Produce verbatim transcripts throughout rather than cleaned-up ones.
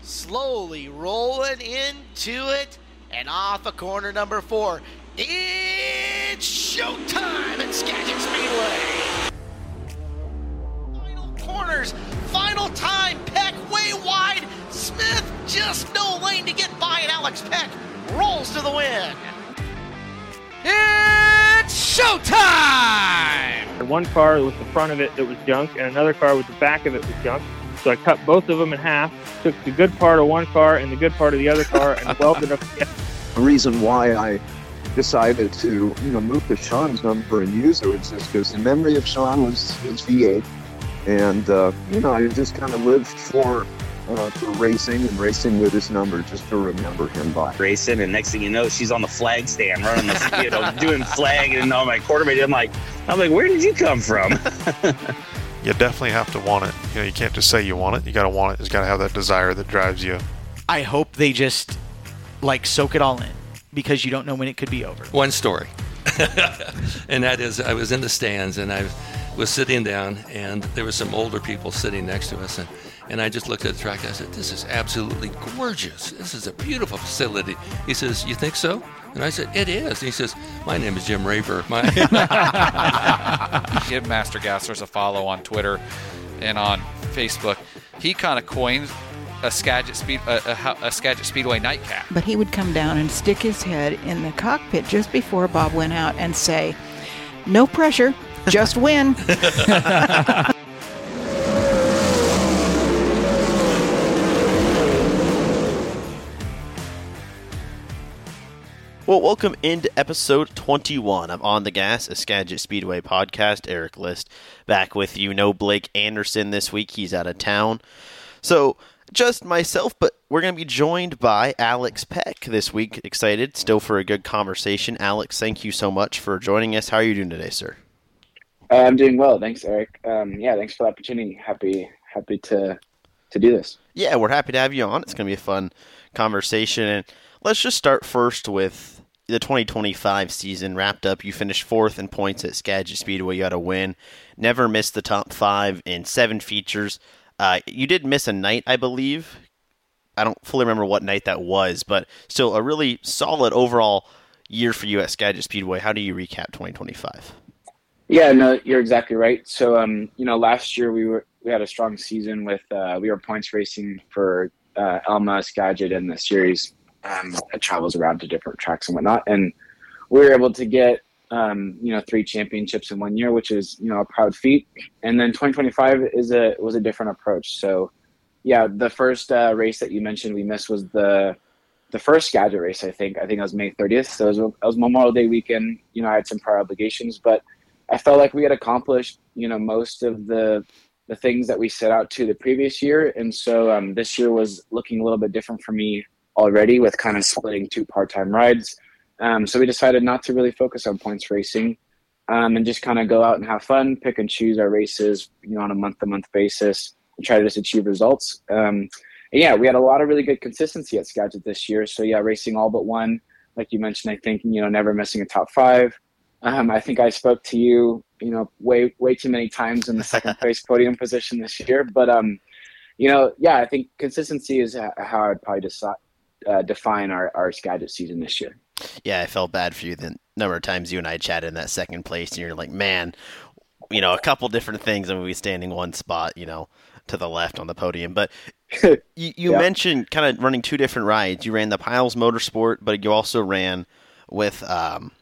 slowly rolling into it, and off of corner number four, it's showtime at Skagit Speedway. Final corners, final time, Peck way wide, Smith just no lane to get by, and Alex Peck rolls to the win. It's showtime! One car with the front of it that was junk, and another car with the back of it was junk. So I cut both of them in half, took the good part of one car and the good part of the other car, and welded them together. The reason why I decided to, you know, move to Sean's number and use it was just because the memory of Sean was his V eight, and uh, you know, I just kind of lived for uh, for racing and racing with his number, just to remember him by. Racing, and next thing you know, she's on the flag stand, running the, you know, doing flag, and all my quarterback. I'm like, I'm like, where did you come from? You definitely have to want it. You know, you can't just say you want it. You got to want it. You got to have that desire that drives you. I hope they just like soak it all in, because you don't know when it could be over. One story, and that is, I was in the stands and I was sitting down, and there were some older people sitting next to us, and, and I just looked at the track and I said, "This is absolutely gorgeous. This is a beautiful facility." He says, "You think so?" And I said, "It is." And he says, "My name is Jim Raver." My Give Master Gassers a follow on Twitter and on Facebook. He kind of coined a Skagit Speed a, a, a Skagit Speedway nightcap. But he would come down and stick his head in the cockpit just before Bob went out and say, "No pressure, just win." Well, welcome into episode twenty-one of On the Gas, a Skagit Speedway podcast. Eric List back with you. No Blake Anderson this week. He's out of town. So, just myself, but we're going to be joined by Alex Peck this week. Excited still for a good conversation. Alex, thank you so much for joining us. How are you doing today, sir? Uh, I'm doing well. Thanks, Eric. Um, yeah, thanks for the opportunity. Happy happy to to do this. Yeah, we're happy to have you on. It's going to be a fun conversation. And let's just start first with the twenty twenty-five season wrapped up. You finished fourth in points at Skagit Speedway. You had a win. Never missed the top five in seven features. Uh, you did miss a night, I believe. I don't fully remember what night that was, but still a really solid overall year for you at Skagit Speedway. How do you recap twenty twenty-five? Yeah, no, you're exactly right. So, um, you know, last year we were we had a strong season with uh, we were points racing for uh, Elma, Skagit, and the series. Um, it travels around to different tracks and whatnot, and we were able to get um, you know three championships in one year, which is you know a proud feat. And then twenty twenty-five is a was a different approach. So yeah, the first uh, race that you mentioned we missed was the the first Skagit race. I think I think it was May thirtieth. So it was, it was Memorial Day weekend. You know, I had some prior obligations, but I felt like we had accomplished you know most of the the things that we set out to the previous year, and so um, this year was looking a little bit different for me already, with kind of splitting two part-time rides. Um, so we decided not to really focus on points racing um, and just kind of go out and have fun, pick and choose our races, you know, on a month-to-month basis and try to just achieve results. Um, and yeah, we had a lot of really good consistency at Skagit this year. So yeah, racing all but one, like you mentioned, I think, you know, never missing a top five. Um, I think I spoke to you, you know, way, way too many times in the second place podium position this year. But, um, you know, yeah, I think consistency is how I'd probably decide. Uh, define our, our Skagit season this year. Yeah, I felt bad for you the number of times you and I chatted in that second place, and you're like, man, you know, a couple different things, and we standing one spot, you know, to the left on the podium. But you, you yeah. mentioned kind of running two different rides. You ran the Piles Motorsport, but you also ran with um,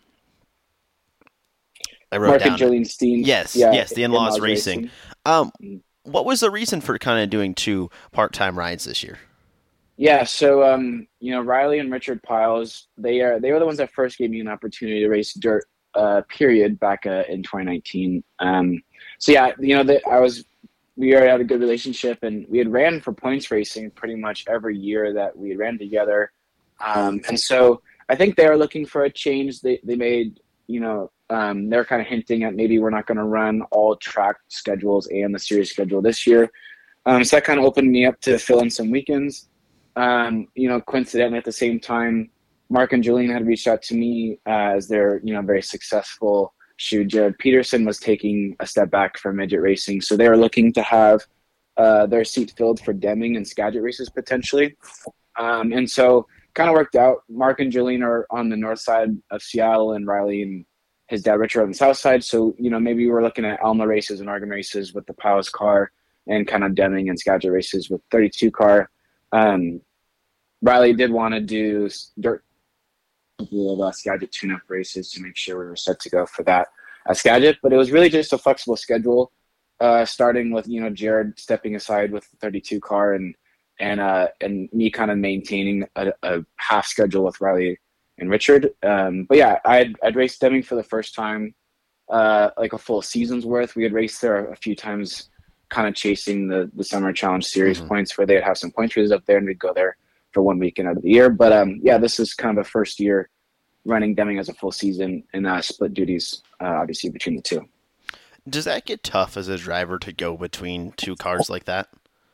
I wrote Mark down and Jolene Steen. Yes, yeah, yes, the In-Laws, In-Laws Racing. Racing. Um, what was the reason for kind of doing two part-time rides this year? Yeah, so um, you know, Riley and Richard Piles, they are they were the ones that first gave me an opportunity to race dirt. Uh, period back uh, in twenty nineteen. Um, so yeah, you know, the, I was we already had a good relationship, and we had ran for points racing pretty much every year that we had ran together. Um, and so I think they were looking for a change. They they made you know um, they're kind of hinting at maybe we're not going to run all track schedules and the series schedule this year. Um, so that kind of opened me up to fill in some weekends. Um, you know, coincidentally at the same time, Mark and Jolene had reached out to me uh, as their, you know, very successful shoe. Jared Peterson was taking a step back from midget racing. So they were looking to have uh, their seat filled for Deming and Skagit races potentially. Um, and so kind of worked out. Mark and Jolene are on the north side of Seattle, and Riley and his dad Richard on the south side. So, you know, maybe we were looking at Alma races and Oregon races with the Powers car, and kind of Deming and Skagit races with thirty-two car. Um, Riley did want to do dirt of uh, Skagit tune-up races to make sure we were set to go for that at Skagit, but it was really just a flexible schedule, uh, starting with, you know, Jared stepping aside with the thirty-two car, and and uh, and me kind of maintaining a, a half schedule with Riley and Richard. Um, but yeah, I'd, I'd raced Deming for the first time, uh, like a full season's worth. We had raced there a few times, kind of chasing the, the Summer Challenge Series mm-hmm. points, where they'd have some point races up there, and we'd go there for one weekend out of the year. But um, yeah, this is kind of the first year running Deming as a full season, and uh, split duties, uh, obviously, between the two. Does that get tough as a driver to go between two cars like that?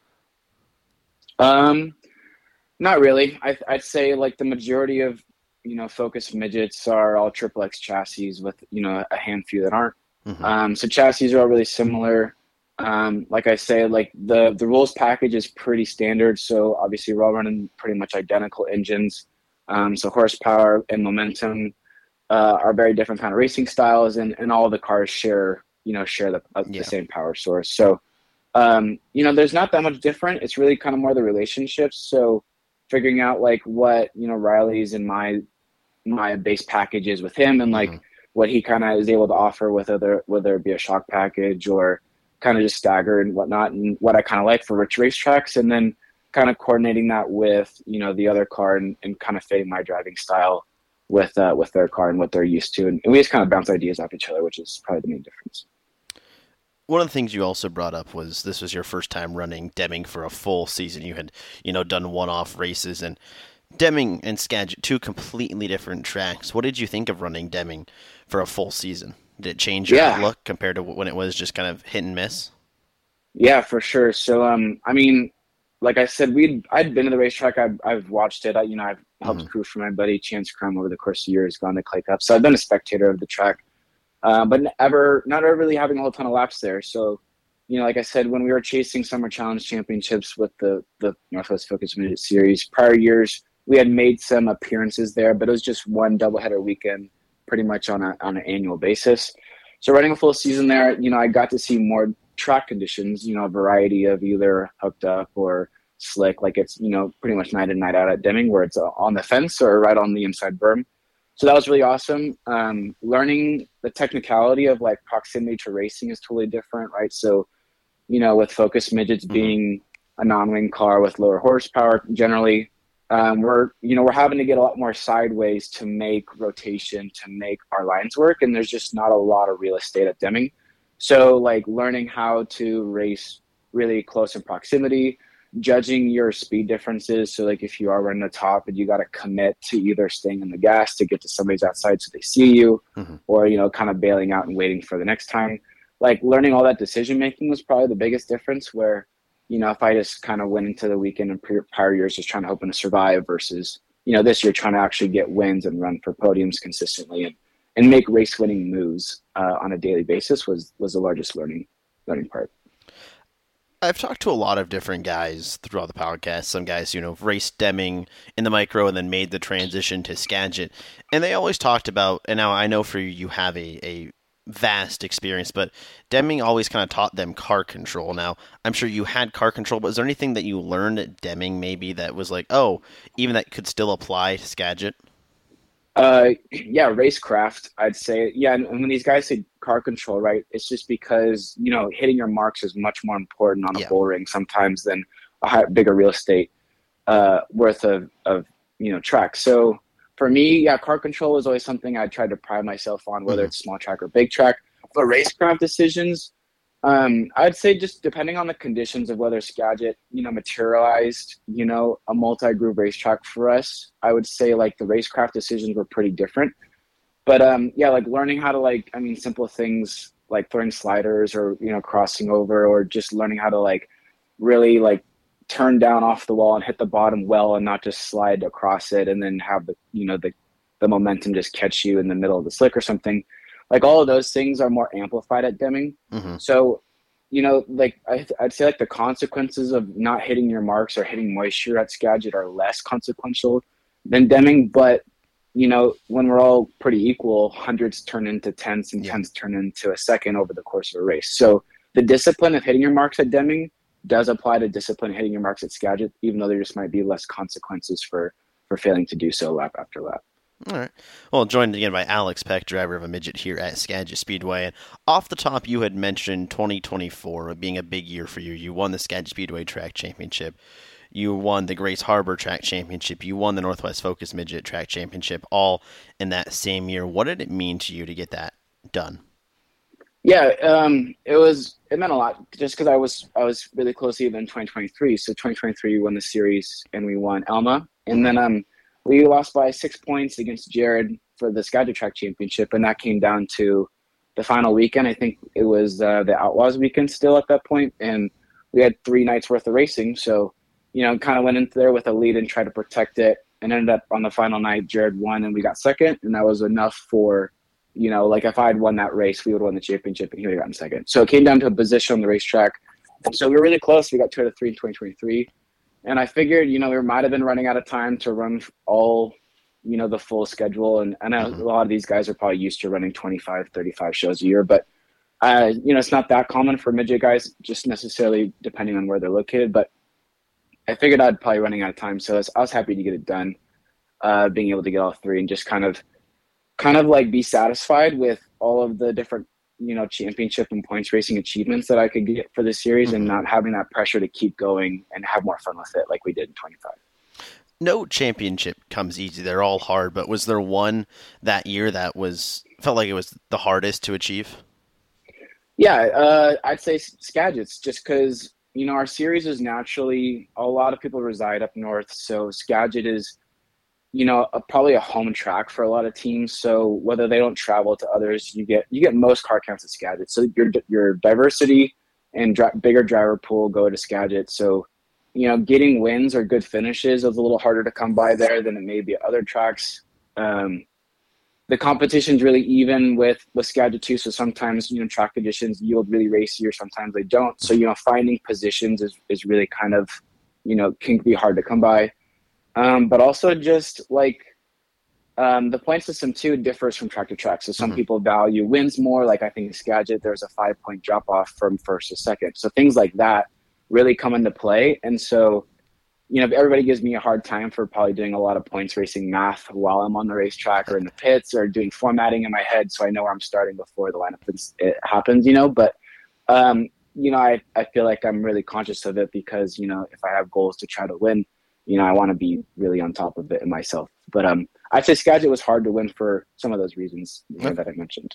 Um, not really. I, I'd say like the majority of, you know, Focus midgets are all triple X chassis with, you know, a handful that aren't. Mm-hmm. Um, so chassis are all really similar. Um, like I say, like the, the rules package is pretty standard. So obviously we're all running pretty much identical engines. Um, so horsepower and momentum, uh, are very different kind of racing styles, and, and all the cars share, you know, share the, uh, yeah. the same power source. So, um, you know, there's not that much different. It's really kind of more the relationships. So figuring out like what, you know, Riley's and my, my base package is with him, and like mm-hmm. what he kind of is able to offer with other, whether it be a shock package or kind of just stagger and whatnot, and what I kind of like for rich racetracks, and then kind of coordinating that with, you know, the other car, and, and kind of fitting my driving style with, uh, with their car and what they're used to. And, and we just kind of bounce ideas off each other, which is probably the main difference. One of the things you also brought up was this was your first time running Deming for a full season. You had, you know, done one-off races, and Deming and Skagit, two completely different tracks. What did you think of running Deming for a full season? Did it change your yeah. outlook compared to when it was just kind of hit and miss? Yeah, for sure. So, um, I mean, like I said, we'd I'd been to the racetrack. I've I've watched it. I, you know, I've helped mm-hmm. crew for my buddy Chance Crum over the course of years, gone to Clay Cup. So I've been a spectator of the track, uh, but ever not ever really having a whole ton of laps there. So, you know, like I said, when we were chasing Summer Challenge Championships with the the Northwest Focus Midget Series prior years, we had made some appearances there, but it was just one doubleheader weekend, pretty much on a on an annual basis. So running a full season there, you know, I got to see more track conditions, you know, a variety of either hooked up or slick, like it's, you know, pretty much night in, night out at Deming, where it's on the fence or right on the inside berm. So that was really awesome. Um, learning the technicality of like proximity to racing is totally different, right? So, you know, with Focus Midgets mm-hmm. being a non-wing car with lower horsepower, generally, um, we're, you know, we're having to get a lot more sideways to make rotation, to make our lines work. And there's just not a lot of real estate at Deming. So like learning how to race really close in proximity, judging your speed differences. So like if you are running the top and you got to commit to either staying in the gas to get to somebody's outside so they see you, mm-hmm. or, you know, kind of bailing out and waiting for the next time. Like learning all that decision making was probably the biggest difference, where, you know, if I just kind of went into the weekend in prior years just trying to hoping to survive versus, you know, this year trying to actually get wins and run for podiums consistently and, and make race winning moves uh, on a daily basis was, was the largest learning, learning part. I've talked to a lot of different guys throughout the podcast. Some guys, you know, raced Deming in the micro and then made the transition to Skagit. And they always talked about, and now I know for you, you have a, a vast experience, but Deming always kind of taught them car control. Now, I'm sure you had car control, but is there anything that you learned at Deming maybe that was like, oh, even that could still apply to Skagit? Uh, yeah, racecraft, I'd say. Yeah, and when these guys say car control, right, it's just because, you know, hitting your marks is much more important on a yeah. bull ring sometimes than a high, bigger real estate uh, worth of, of, you know, track. So for me, yeah, car control is always something I tried to pride myself on, whether mm-hmm. it's small track or big track. But racecraft decisions, um, I'd say just depending on the conditions of whether Skagit, you know, materialized, you know, a multi-groove racetrack for us, I would say like the racecraft decisions were pretty different. But um, yeah, like learning how to like, I mean, simple things like throwing sliders or, you know, crossing over, or just learning how to like really like turn down off the wall and hit the bottom well and not just slide across it and then have the, you know, the, the momentum just catch you in the middle of the slick or something. Like all of those things are more amplified at Deming. Mm-hmm. So you know, like I, I'd say like the consequences of not hitting your marks or hitting moisture at Skagit are less consequential than Deming. But, you know, when we're all pretty equal, hundreds turn into tenths and tenths turn into a second over the course of a race. So the discipline of hitting your marks at Deming does apply to discipline hitting your marks at Skagit, even though there just might be less consequences for, for failing to do so lap after lap. All right. Well, joined again by Alex Peck, driver of a midget here at Skagit Speedway. And off the top, you had mentioned twenty twenty-four being a big year for you. You won the Skagit Speedway Track Championship. You won the Grace Harbor Track Championship. You won the Northwest Focus Midget Track Championship, all in that same year. What did it mean to you to get that done? Yeah, um, it was. It meant a lot, just because I was I was really close even in twenty twenty-three. So twenty twenty-three, we won the series and we won Elma, and then um. we lost by six points against Jared for the Skagit Track Championship, and that came down to the final weekend. I think it was uh, the Outlaws weekend still at that point, and we had three nights worth of racing. So, you know, kind of went into there with a lead and tried to protect it, and ended up on the final night, Jared won and we got second, and that was enough for, you know, like if I had won that race, we would have won the championship and he would have gotten second. So it came down to a position on the racetrack. So we were really close. We got two out of three in twenty twenty-three. And I figured, you know, we might have been running out of time to run all, you know, the full schedule. And I know a lot of these guys are probably used to running twenty-five, thirty-five shows a year. But, uh, you know, it's not that common for midget guys, just necessarily depending on where they're located. But I figured I'd probably running out of time. So I was, I was happy to get it done, uh, being able to get all three and just kind of, kind of like be satisfied with all of the different, you know, championship and points racing achievements that I could get for this series, and not having that pressure to keep going and have more fun with it like we did in twenty-five. No championship comes easy. They're all hard, but was there one that year that was felt like it was the hardest to achieve? Yeah, uh, I'd say Skagit's, just because, you know, our series is naturally, a lot of people reside up north, so Skagit is, you know, a, probably a home track for a lot of teams. So whether they don't travel to others, you get you get most car counts at Skagit. So your your diversity and dri- bigger driver pool go to Skagit. So, you know, getting wins or good finishes is a little harder to come by there than it may be at other tracks. Um, the competition's really even with with Skagit too. So sometimes, you know, track conditions yield really racy, or sometimes they don't. So, you know, finding positions is is really kind of, you know, can be hard to come by. Um, but also just like um, the point system too differs from track to track. So some mm-hmm. people value wins more. Like I think in Skagit, there's a five point drop off from first to second. So things like that really come into play. And so, you know, everybody gives me a hard time for probably doing a lot of points racing math while I'm on the racetrack or in the pits, or doing formatting in my head so I know where I'm starting before the lineup is, it happens, you know. But, um, you know, I, I feel like I'm really conscious of it because, you know, if I have goals to try to win, you know, I want to be really on top of it in myself. But um, I'd say Skagit was hard to win for some of those reasons okay. that I mentioned.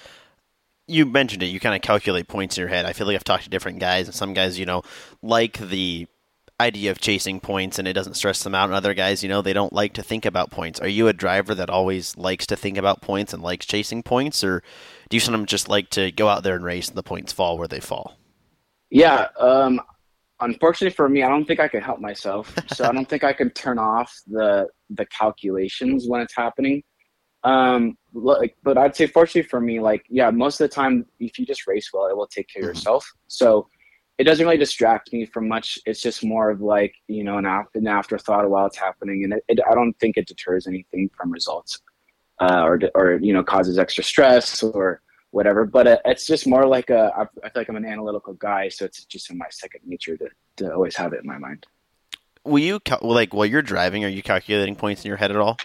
You mentioned it. You kind of calculate points in your head. I feel like I've talked to different guys, and some guys, you know, like the idea of chasing points and it doesn't stress them out. And other guys, you know, they don't like to think about points. Are you a driver that always likes to think about points and likes chasing points? Or do you sometimes just like to go out there and race and the points fall where they fall? Yeah, um, unfortunately for me, I don't think I can help myself. So I don't think I can turn off the the calculations when it's happening. Um, like, but I'd say fortunately for me, like, yeah, most of the time, if you just race well, it will take care of yourself. So it doesn't really distract me from much. It's just more of like, you know, an, after, an afterthought while it's happening. And it, it, I don't think it deters anything from results uh, or, or, you know, causes extra stress or whatever. But it, it's just more like a, I feel like I'm an analytical guy. So it's just in my second nature to, to always have it in my mind. Will you, like, while you're driving, are you calculating points in your head at all?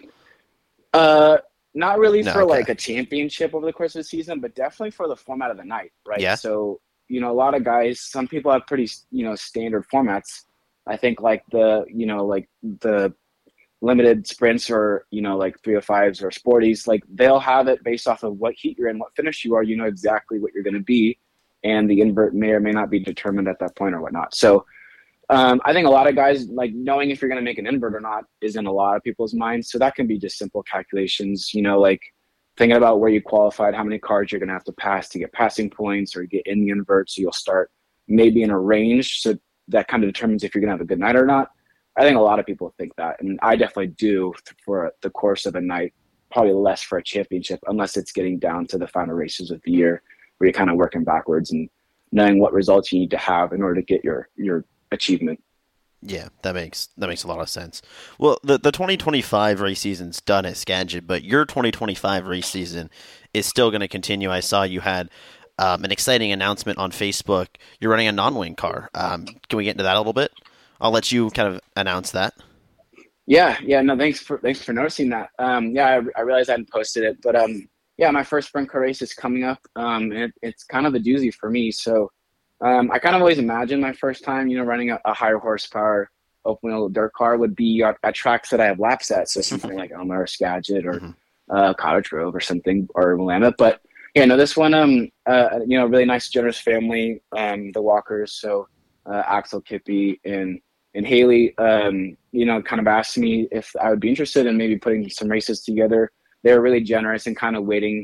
Uh, Not really no, for okay. like a championship over the course of the season, but definitely for the format of the night, right? Yeah. So, you know, a lot of guys, some people have pretty, you know, standard formats. I think like the, you know, like the limited sprints or, you know, like three oh fives or sporties, like they'll have it based off of what heat you're in, what finish you are, you know exactly what you're going to be. And the invert may or may not be determined at that point or whatnot. So, Um, I think a lot of guys, like knowing if you're going to make an invert or not is in a lot of people's minds. So that can be just simple calculations, you know, like thinking about where you qualified, how many cars you're going to have to pass to get passing points or get in the invert. So you'll start maybe in a range. So that kind of determines if you're going to have a good night or not. I think a lot of people think that. And I definitely do for the course of a night, probably less for a championship, unless it's getting down to the final races of the year where you're kind of working backwards and knowing what results you need to have in order to get your your achievement. Yeah, that makes that makes a lot of sense. Well, the the twenty twenty-five race season's done at Skagit, but your twenty twenty-five race season is still going to continue. I saw you had um, an exciting announcement on Facebook. You're running a non-wing car. Um, can we get into that a little bit? I'll let you kind of announce that. Yeah, yeah, no, thanks for thanks for noticing that. Um, yeah, I, I realized I hadn't posted it, but um, yeah, my first sprint car race is coming up. Um, and it, it's kind of a doozy for me. So um, I kind of always imagined my first time, you know, running a, a higher horsepower open wheel dirt car would be at, at tracks that I have laps at. So something like Elma or Skagit or mm-hmm. uh, Cottage Grove or something, or Willamette. But yeah, no, this one, um, uh, you know, really nice, generous family, um, the Walkers. So uh, Axel, Kippy, and and Haley, um, you know, kind of asked me if I would be interested in maybe putting some races together. They were really generous and kind of waiting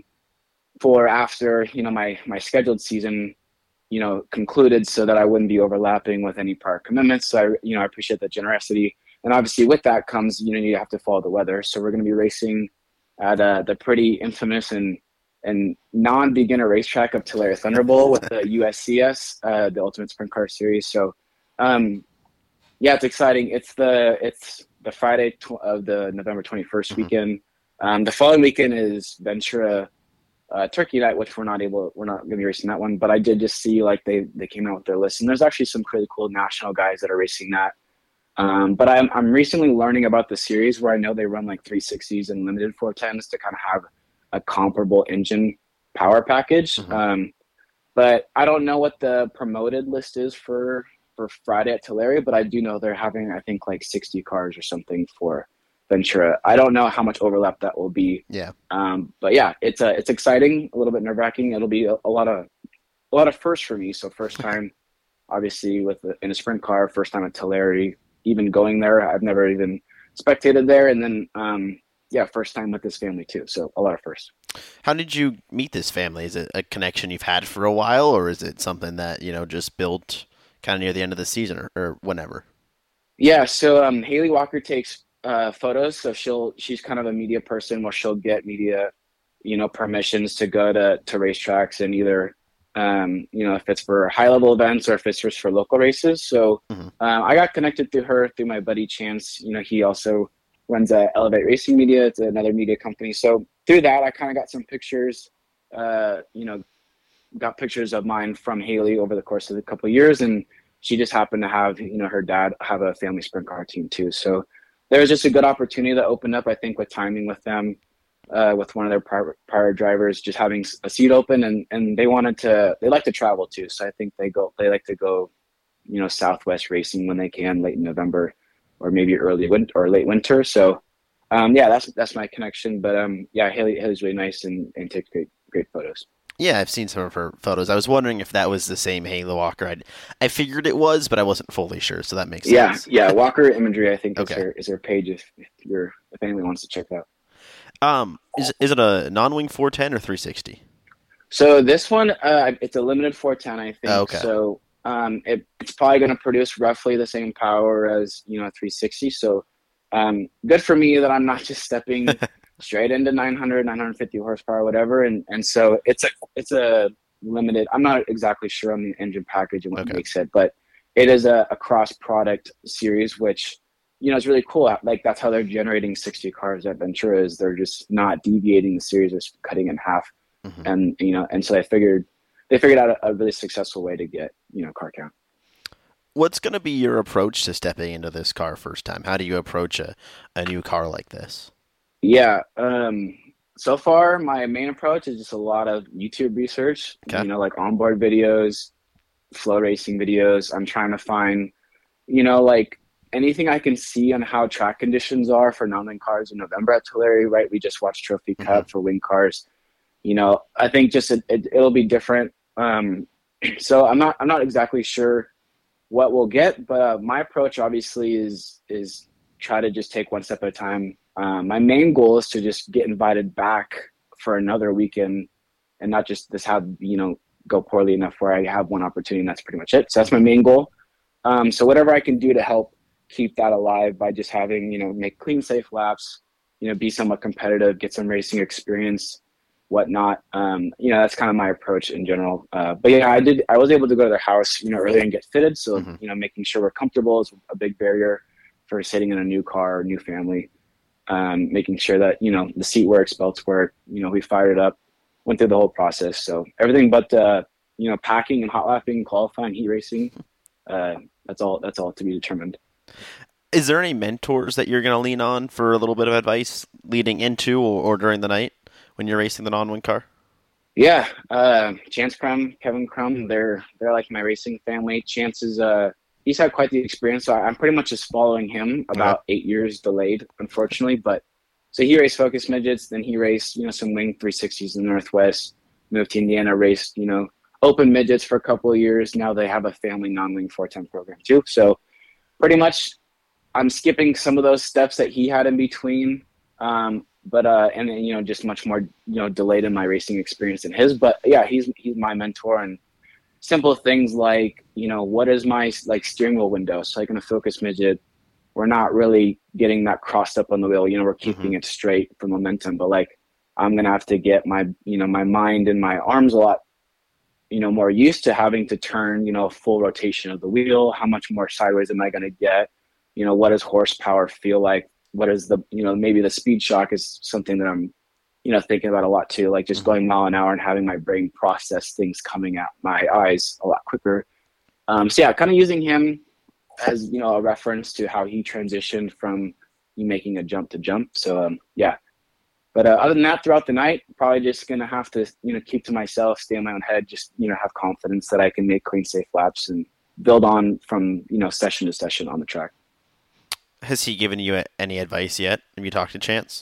for after, you know, my, my scheduled season, you know, concluded so that I wouldn't be overlapping with any prior commitments. So I, you know, I appreciate that generosity. And obviously with that comes, you know, you have to follow the weather. So we're going to be racing at uh, the pretty infamous and, and non-beginner racetrack of Tulare Thunderbowl with the U S C S, uh, the Ultimate Sprint Car Series. So, um, yeah, it's exciting. It's the it's the Friday tw- of the November twenty-first mm-hmm. weekend. Um, the following weekend is Ventura uh, Turkey Night, which we're not able, we're not going to be racing that one. But I did just see like they they came out with their list, and there's actually some pretty cool national guys that are racing that. Um, but I'm I'm recently learning about the series where I know they run like three sixties and limited four tens to kind of have a comparable engine power package. Mm-hmm. Um, but I don't know what the promoted list is for. for Friday at Tulare, but I do know they're having, I think, like sixty cars or something for Ventura. I don't know how much overlap that will be. Yeah. Um, but yeah, it's uh, it's exciting, a little bit nerve wracking. It'll be a, a lot of a lot of firsts for me. So first time, obviously, with a, in a sprint car, first time at Tulare, even going there. I've never even spectated there, and then um, yeah, first time with this family too. So a lot of firsts. How did you meet this family? Is it a connection you've had for a while, or is it something that you know just built kind of near the end of the season or, or whenever? Yeah, so um, Haley Walker takes uh, photos. So she'll she's kind of a media person where she'll get media, you know, permissions to go to, to racetracks and either, um, you know, if it's for high level events or if it's just for local races. So mm-hmm. uh, I got connected through her through my buddy Chance. You know, he also runs uh, Elevate Racing Media. It's another media company. So through that, I kind of got some pictures, uh, you know, got pictures of mine from Haley over the course of a couple of years, and she just happened to have, you know, her dad have a family sprint car team too. So there was just a good opportunity that opened up, I think, with timing with them, uh, with one of their prior, prior drivers just having a seat open, and, and they wanted to, they like to travel too. So I think they go, they like to go, you know, Southwest racing when they can late in November or maybe early winter or late winter. So um, yeah, that's, that's my connection. But um, yeah, Haley, Haley's really nice and, and takes great, great photos. Yeah, I've seen some of her photos. I was wondering if that was the same Haley Walker. I'd, I figured it was, but I wasn't fully sure, so that makes yeah, sense. Yeah, yeah. Walker Imagery, I think, okay. is her is her page if, if you're if anyone wants to check that out. Um, is is it a non-wing four ten or three sixty? So this one, uh, it's a limited four ten, I think. Oh, okay. So um, it, it's probably going to produce roughly the same power as you know a three sixty. So um, good for me that I'm not just stepping straight into nine hundred, nine fifty horsepower, whatever. And and so it's a it's a limited. I'm not exactly sure on the engine package and what okay. makes it, but it is a, a cross product series, which you know is really cool. Like that's how they're generating sixty cars at Ventura. Is they're just not deviating the series, or cutting it in half. Mm-hmm. And you know, and so they figured they figured out a, a really successful way to get you know car count. What's going to be your approach to stepping into this car first time? How do you approach a, a new car like this? Yeah. Um, so far, my main approach is just a lot of YouTube research, okay. you know, like onboard videos, flow racing videos. I'm trying to find, you know, like anything I can see on how track conditions are for non-wing cars in November at Tulare, right? We just watched Trophy Cup mm-hmm. for wing cars. You know, I think just it, it, it'll be different. Um, so I'm not, I'm not exactly sure what we'll get, but uh, my approach obviously is, is try to just take one step at a time. Um, my main goal is to just get invited back for another weekend and not just this have, you know, go poorly enough where I have one opportunity and that's pretty much it. So that's my main goal. Um, so whatever I can do to help keep that alive by just having, you know, make clean, safe laps, you know, be somewhat competitive, get some racing experience, whatnot. Um, you know, that's kind of my approach in general. Uh, but yeah, I did. I was able to go to their house, you know, early and get fitted. So Mhm. you know, making sure we're comfortable is a big barrier for sitting in a new car, new family. Um, making sure that you know the seat works, belts work. You know, we fired it up, went through the whole process. So everything but uh, you know, packing and hot lapping, qualifying, heat racing. Uh, that's all. That's all to be determined. Is there any mentors that you're going to lean on for a little bit of advice leading into or, or during the night when you're racing the non-wing car? Yeah, uh, Chance Crum, Kevin Crum, they're they're like my racing family. Chance is uh he's had quite the experience, so I'm pretty much just following him. About eight years delayed, unfortunately. But so he raced Focus Midgets, then he raced you know some Wing three sixties in the Northwest. Moved to Indiana, raced you know Open Midgets for a couple of years. Now they have a family non-wing four ten program too. So pretty much, I'm skipping some of those steps that he had in between. Um, But uh, and then, you know, just much more, you know, delayed in my racing experience than his. But yeah, he's he's my mentor, and simple things like, you know, what is my like steering wheel window? So like in a Focus Midget, we're not really getting that crossed up on the wheel. You know, we're keeping Mhm. it straight for momentum. But like, I'm gonna have to get my, you know, my mind and my arms a lot, you know, more used to having to turn, you know, a full rotation of the wheel. How much more sideways am I gonna get? You know, what does horsepower feel like? What is the, you know, maybe the speed shock is something that I'm, you know, thinking about a lot too, like just going mile an hour and having my brain process things coming at my eyes a lot quicker. Um, so yeah, kind of using him as, you know, a reference to how he transitioned from you making a jump to jump. So um, yeah, but uh, other than that, throughout the night, probably just going to have to, you know, keep to myself, stay in my own head, just, you know, have confidence that I can make clean, safe laps and build on from, you know, session to session on the track. Has he given you any advice yet? Have you talked to Chance?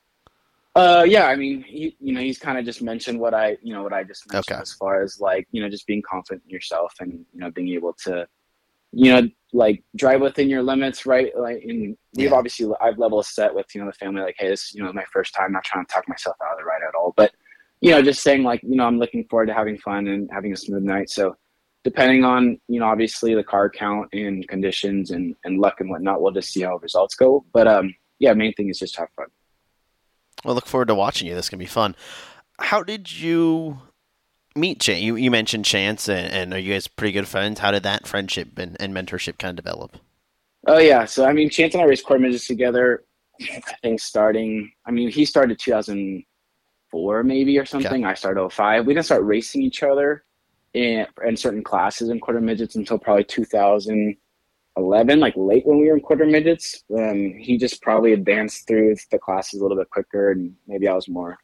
Uh, yeah, I mean, he, you know, he's kind of just mentioned what I, you know, what I just mentioned Okay. as far as like, you know, just being confident in yourself and, you know, being able to, you know, like drive within your limits, right? Like, and we've Yeah. obviously, I've level set with, you know, the family, like, hey, this, you know, my first time, not trying to talk myself out of the ride at all, but, you know, just saying like, you know, I'm looking forward to having fun and having a smooth night. So depending on, you know, obviously the car count and conditions and, and luck and whatnot, we'll just see how results go. But, um, yeah, main thing is just have fun. Well, look forward to watching you. This is going to be fun. How did you meet Chance? You, you mentioned Chance, and, and are you guys pretty good friends? How did that friendship and, and mentorship kind of develop? Oh, yeah. So, I mean, Chance and I raced quarter midgets together, I think starting, I mean, he started two thousand four maybe or something. Okay. I started oh five. We didn't start racing each other in, in certain classes in quarter midgets until probably two thousand eleven, like late when we were in quarter midgets. Um, he just probably advanced through the classes a little bit quicker, and maybe I was more,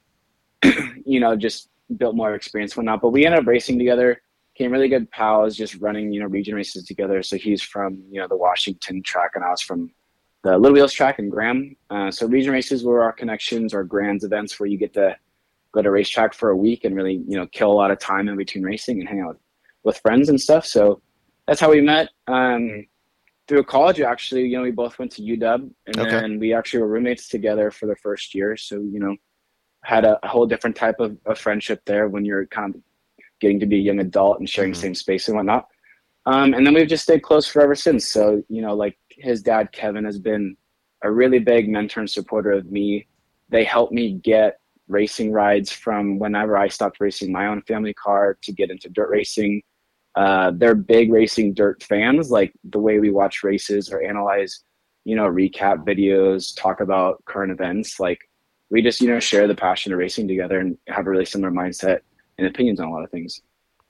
you know, just built more experience and whatnot. But we ended up racing together, became really good pals, just running, you know, region races together. So he's from, you know, the Washington track, and I was from the Little Wheels track in Graham. Uh, so region races were our connections, our Grands events where you get to go to racetrack for a week and really, you know, kill a lot of time in between racing and hang out with, with friends and stuff. So that's how we met. Um, through college, actually, you know, we both went to U W, and Okay. then we actually were roommates together for the first year. So, you know, had a, a whole different type of, of friendship there when you're kind of getting to be a young adult and sharing Mhm. the same space and whatnot. Um, and then we've just stayed close forever since. So, you know, like his dad, Kevin, has been a really big mentor and supporter of me. They helped me get racing rides from whenever I stopped racing my own family car to get into dirt racing. Uh, they're big racing dirt fans, like the way we watch races or analyze, you know, recap videos, talk about current events. Like we just, you know, share the passion of racing together and have a really similar mindset and opinions on a lot of things.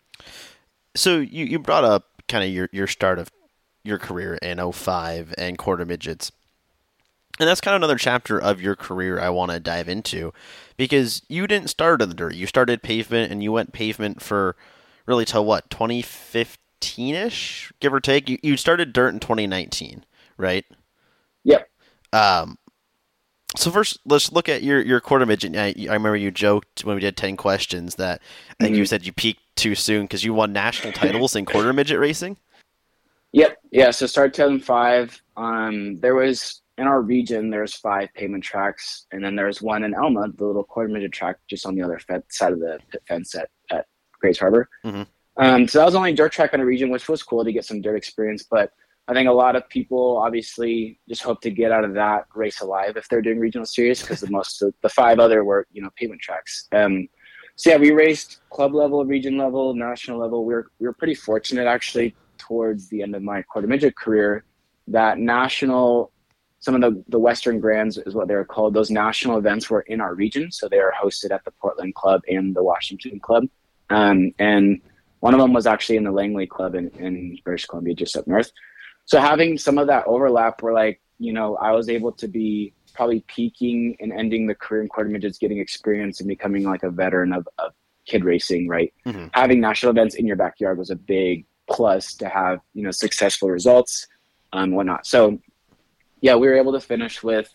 So you, you brought up kind of your, your start of your career in oh five and quarter midgets. And that's kind of another chapter of your career I want to dive into, because you didn't start in the dirt. You started pavement, and you went pavement for really till what, twenty fifteen-ish, give or take? You, you started dirt in twenty nineteen, right? Yep. Um, so first, let's look at your, your quarter midget. I, I remember you joked when we did ten questions that I think Mhm. you said you peaked too soon because you won national titles in quarter midget racing. Yep. Yeah. So started two thousand five. Um, there was in our region, there's five pavement tracks, and then there's one in Elma, the little quarter midget track, just on the other fe- side of the pit fence at, at Grace Harbor. Mhm. Um, so that was only dirt track in a region, which was cool to get some dirt experience. But I think a lot of people obviously just hope to get out of that race alive if they're doing regional series, because the most the five other were, you know, pavement tracks. Um, So yeah, we raced club level, region level, national level. We were we were pretty fortunate actually towards the end of my quarter midget career that national, some of the, the Western Grands is what they were called. Those national events were in our region, so they were hosted at the Portland Club and the Washington Club, um, and one of them was actually in the Langley Club in, in British Columbia, just up north. So having some of that overlap, where like you know I was able to be probably peaking and ending the career in quarter midgets, getting experience and becoming like a veteran of, of kid racing, right? Mm-hmm. Having national events in your backyard was a big plus to have, you know, successful results and um, whatnot. So yeah, we were able to finish with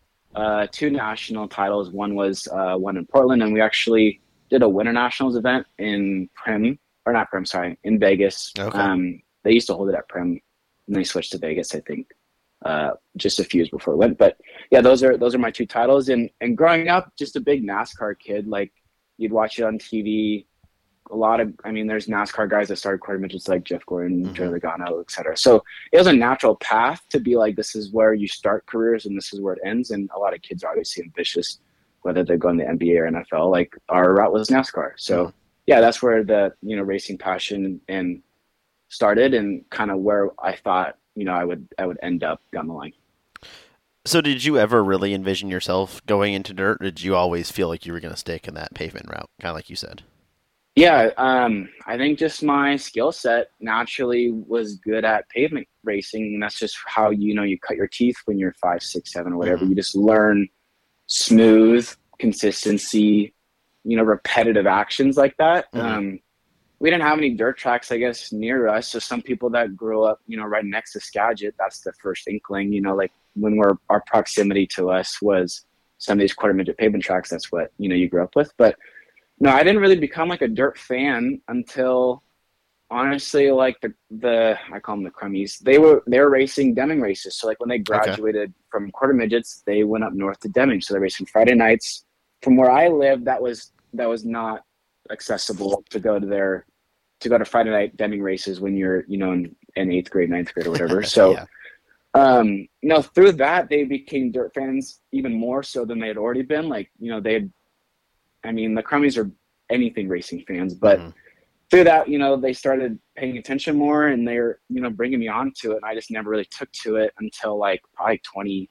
uh, two national titles. One was uh, one in Portland, and we actually did a Winter Nationals event in Primm, or not Primm, sorry, in Vegas. Okay. Um, they used to hold it at Primm, and they switched to Vegas, I think. Uh, just a few years before it went, but yeah, those are those are my two titles. And and growing up, just a big NASCAR kid. Like you'd watch it on T V. A lot of, I mean, there's NASCAR guys that started quarter midgets like Jeff Gordon, mm-hmm. Joey Logano, et cetera. So it was a natural path to be like, this is where you start careers and this is where it ends. And a lot of kids are obviously ambitious, whether they're going to N B A or N F L. Like our route was NASCAR. So mm-hmm. yeah, that's where the you know racing passion and started, and kind of where I thought. you know, I would I would end up down the line. So did you ever really envision yourself going into dirt? Or did you always feel like you were going to stick in that pavement route, kind of like you said? Yeah, um, I think just my skill set naturally was good at pavement racing, and that's just how, you know, you cut your teeth when you're five, six, seven, or whatever. Mm-hmm. You just learn smooth, consistency, you know, repetitive actions like that. Mm-hmm. Um, we didn't have any dirt tracks, I guess, near us. So some people that grew up, you know, right next to Skagit, that's the first inkling, you know, like when we're, our proximity to us was some of these quarter midget pavement tracks. That's what, you know, you grew up with. But no, I didn't really become like a dirt fan until honestly, like the, the, I call them the crummies. They were, they were racing Deming races. So like when they graduated okay. from quarter midgets, they went up north to Deming. So they're racing Friday nights. From where I lived, that was, that was not accessible to go to their, to go to Friday night Deming races when you're, you know, in, in eighth grade, ninth grade or whatever. So, yeah. um, you know, through that, they became dirt fans even more so than they had already been. Like, you know, they had, I mean, the Crummies are anything racing fans, but mm-hmm. through that, you know, they started paying attention more and they're, you know, bringing me on to it. And I just never really took to it until like probably twenty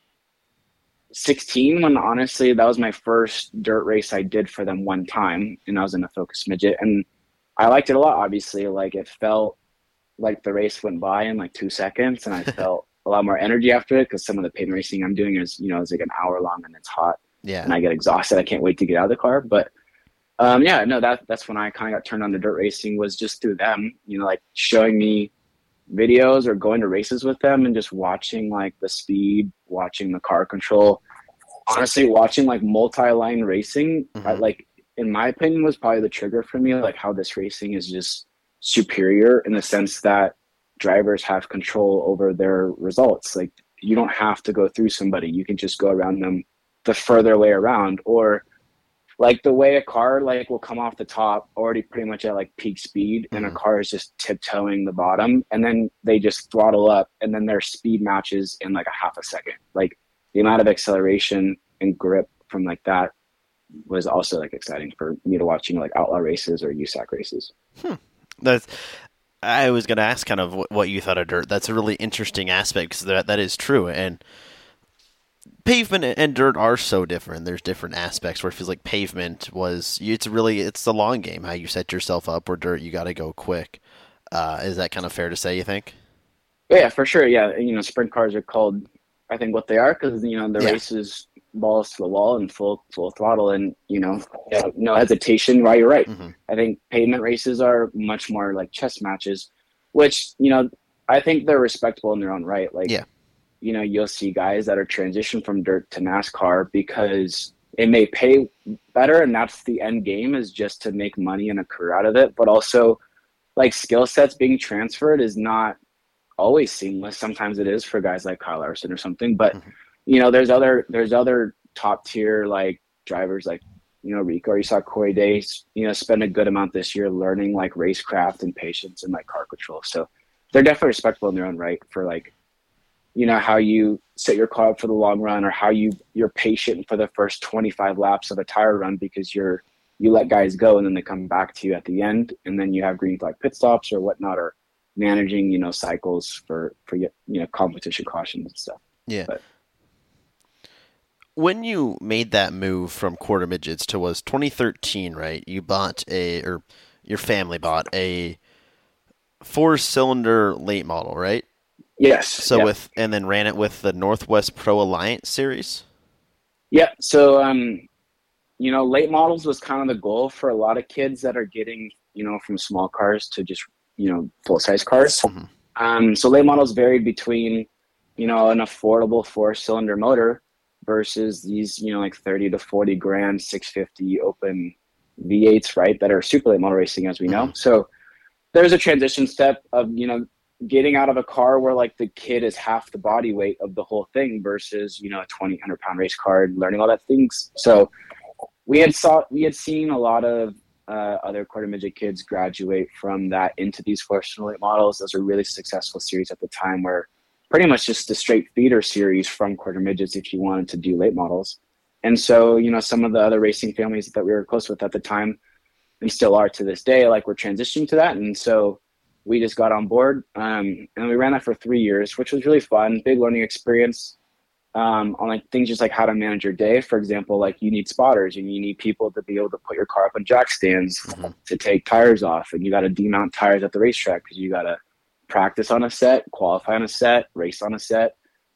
sixteen, when honestly, that was my first dirt race I did for them one time. And I was in a Focus Midget, and I liked it a lot, obviously. Like, it felt like the race went by in like two seconds, and I felt a lot more energy after it, because some of the pavement racing I'm doing is, you know, it's like an hour long and it's hot. Yeah. And I get exhausted. I can't wait to get out of the car. But um, yeah, no, that that's when I kind of got turned on to dirt racing, was just through them, you know, like showing me videos or going to races with them and just watching like the speed, watching the car control. Honestly, watching like multi-line racing, mm-hmm. I, like, in my opinion, was probably the trigger for me, like how this racing is just superior in the sense that drivers have control over their results. Like, you don't have to go through somebody. You can just go around them the further way around, or like the way a car like will come off the top already pretty much at like peak speed, mm-hmm. and a car is just tiptoeing the bottom, and then they just throttle up, and then their speed matches in like a half a second. Like, the amount of acceleration and grip from like that was also like exciting for me to watching like outlaw races or U S A C races. Hmm. That's, I was going to ask kind of what you thought of dirt. That's a really interesting aspect, because that, that is true. And pavement and dirt are so different. There's different aspects where it feels like pavement was, it's really, it's the long game, how you set yourself up, where dirt, you got to go quick. Uh, is that kind of fair to say, you think? Yeah, for sure. Yeah. You know, sprint cars are called, I think, what they are, because, you know, the yeah. race is balls to the wall and full full throttle, and, you know, no hesitation. Right, you're right. Mm-hmm. I think pavement races are much more like chess matches, which, you know, I think they're respectable in their own right. Like, yeah. you know, you'll see guys that are transitioned from dirt to NASCAR because it may pay better, and that's the end game, is just to make money and a career out of it. But also, like, skill sets being transferred is not always seamless. Sometimes it is for guys like Kyle Larson or something, but mm-hmm. you know, there's other there's other top tier like drivers like, you know, Rico, or you saw Corey Day, you know, spend a good amount this year learning like racecraft and patience and like car control. So they're definitely respectable in their own right for, like, you know, how you set your car up for the long run, or how you you're patient for the first twenty-five laps of a tire run because you're you let guys go and then they come back to you at the end, and then you have green flag pit stops or whatnot, or managing, you know, cycles for, for, you know, competition cautions and stuff. Yeah. But, when you made that move from quarter midgets to was twenty thirteen, right? You bought a, or your family bought a four cylinder late model, right? Yes. So yeah. with, and then ran it with the Northwest Pro Alliance series? Yeah. So, um, you know, late models was kind of the goal for a lot of kids that are getting, you know, from small cars to just, you know, full size cars. Mm-hmm. Um, so late models varied between, you know, an affordable four cylinder motor versus these, you know, like thirty to forty grand, six fifty open V eights, right? That are super late model racing, as we know. Mm-hmm. So there's a transition step of, you know, getting out of a car where like the kid is half the body weight of the whole thing versus, you know, a twenty hundred pound race car and learning all that things. So we had saw, we had seen a lot of uh, other quarter midget kids graduate from that into these four cylinder late models. Those were really successful series at the time, where pretty much just the straight feeder series from quarter midgets if you wanted to do late models. And so, you know, some of the other racing families that we were close with at the time and still are to this day, like we're transitioning to that. And so we just got on board um, and we ran that for three years, which was really fun, big learning experience um, on like things just like how to manage your day. For example, like you need spotters and you need people to be able to put your car up on jack stands mm-hmm. to take tires off, and you got to demount tires at the racetrack because you got to practice on a set, qualify on a set, race on a set,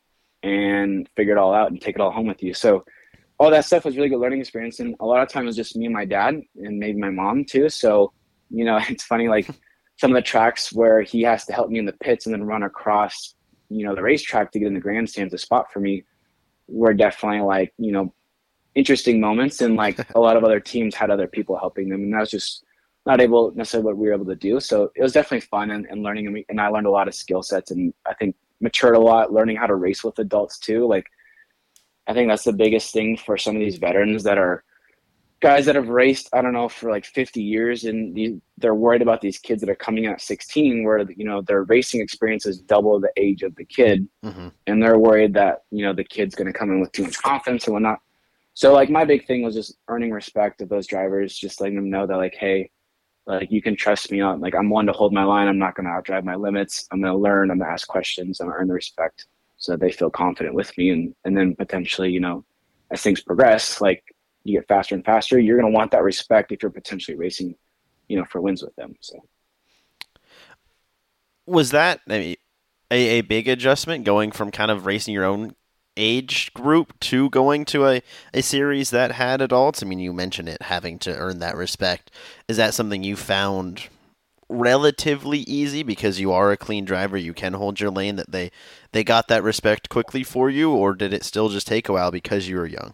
and figure it all out and take it all home with you. So all that stuff was really good learning experience. And a lot of times it was just me and my dad and maybe my mom too. So, you know, it's funny, like some of the tracks where he has to help me in the pits and then run across, you know, the racetrack to get in the grandstands, a spot for me, were definitely like, you know, interesting moments. And like a lot of other teams had other people helping them. And that was just not able necessarily what we were able to do. So it was definitely fun and, and learning. And, we, and I learned a lot of skill sets, and I think matured a lot, learning how to race with adults too. Like, I think that's the biggest thing for some of these veterans that are guys that have raced, I don't know, for like fifty years, and the, they're worried about these kids that are coming in at sixteen, where, you know, their racing experience is double the age of the kid. Mm-hmm. And they're worried that, you know, the kid's going to come in with too much confidence and whatnot. So like my big thing was just earning respect of those drivers, just letting them know that like, hey, like you can trust me on, like I'm one to hold my line. I'm not going to outdrive my limits. I'm going to learn. I'm going to ask questions. I'm going to earn the respect so that they feel confident with me. And, and then potentially, you know, as things progress, like you get faster and faster, you're going to want that respect if you're potentially racing, you know, for wins with them. So was that I mean, a, a big adjustment going from kind of racing your own age group to going to a, a series that had adults? I mean, you mentioned it, having to earn that respect. Is that something you found relatively easy because you are a clean driver, you can hold your lane, that they, they got that respect quickly for you, or did it still just take a while because you were young?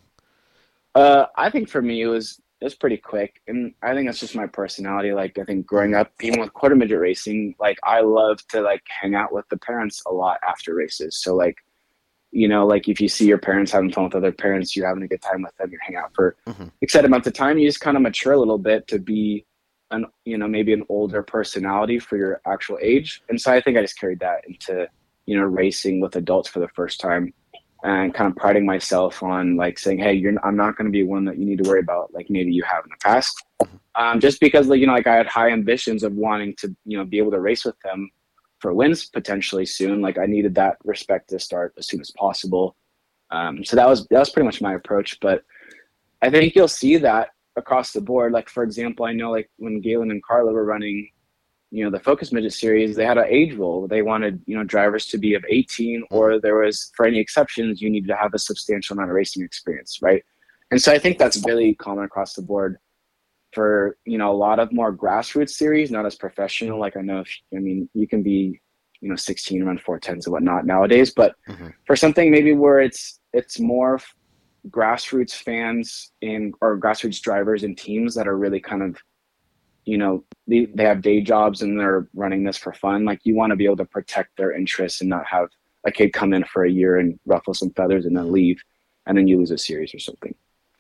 Uh, I think for me, it was, it was pretty quick. And I think that's just my personality. Like, I think growing up, even with quarter midget racing, like I love to like hang out with the parents a lot after races. So like, you know, like if you see your parents having fun with other parents, you're having a good time with them, you're hanging out for mm-hmm. excited amount of time, you just kind of mature a little bit to be an, you know, maybe an older personality for your actual age. And so I think I just carried that into, you know, racing with adults for the first time, and kind of priding myself on like saying, hey, you're, I'm not going to be one that you need to worry about like maybe you have in the past. Um, just because, like, you know, like I had high ambitions of wanting to, you know, be able to race with them for wins potentially soon. Like I needed that respect to start as soon as possible. Um, so that was, that was pretty much my approach. But I think you'll see that across the board. Like, for example, I know like when Galen and Carla were running, you know, the Focus Midget series, they had an age rule. They wanted, you know, drivers to be of eighteen, or there was, for any exceptions, you needed to have a substantial amount of racing experience, right? And so I think that's really common across the board for, you know, a lot of more grassroots series, not as professional. Like I know, if, I mean, you can be, you know, sixteen, run four tens and whatnot nowadays, but mm-hmm. for something maybe where it's, it's more grassroots fans in, or grassroots drivers and teams that are really kind of, you know, they, they have day jobs and they're running this for fun. Like you want to be able to protect their interests and not have a kid come in for a year and ruffle some feathers and then leave, and then you lose a series or something.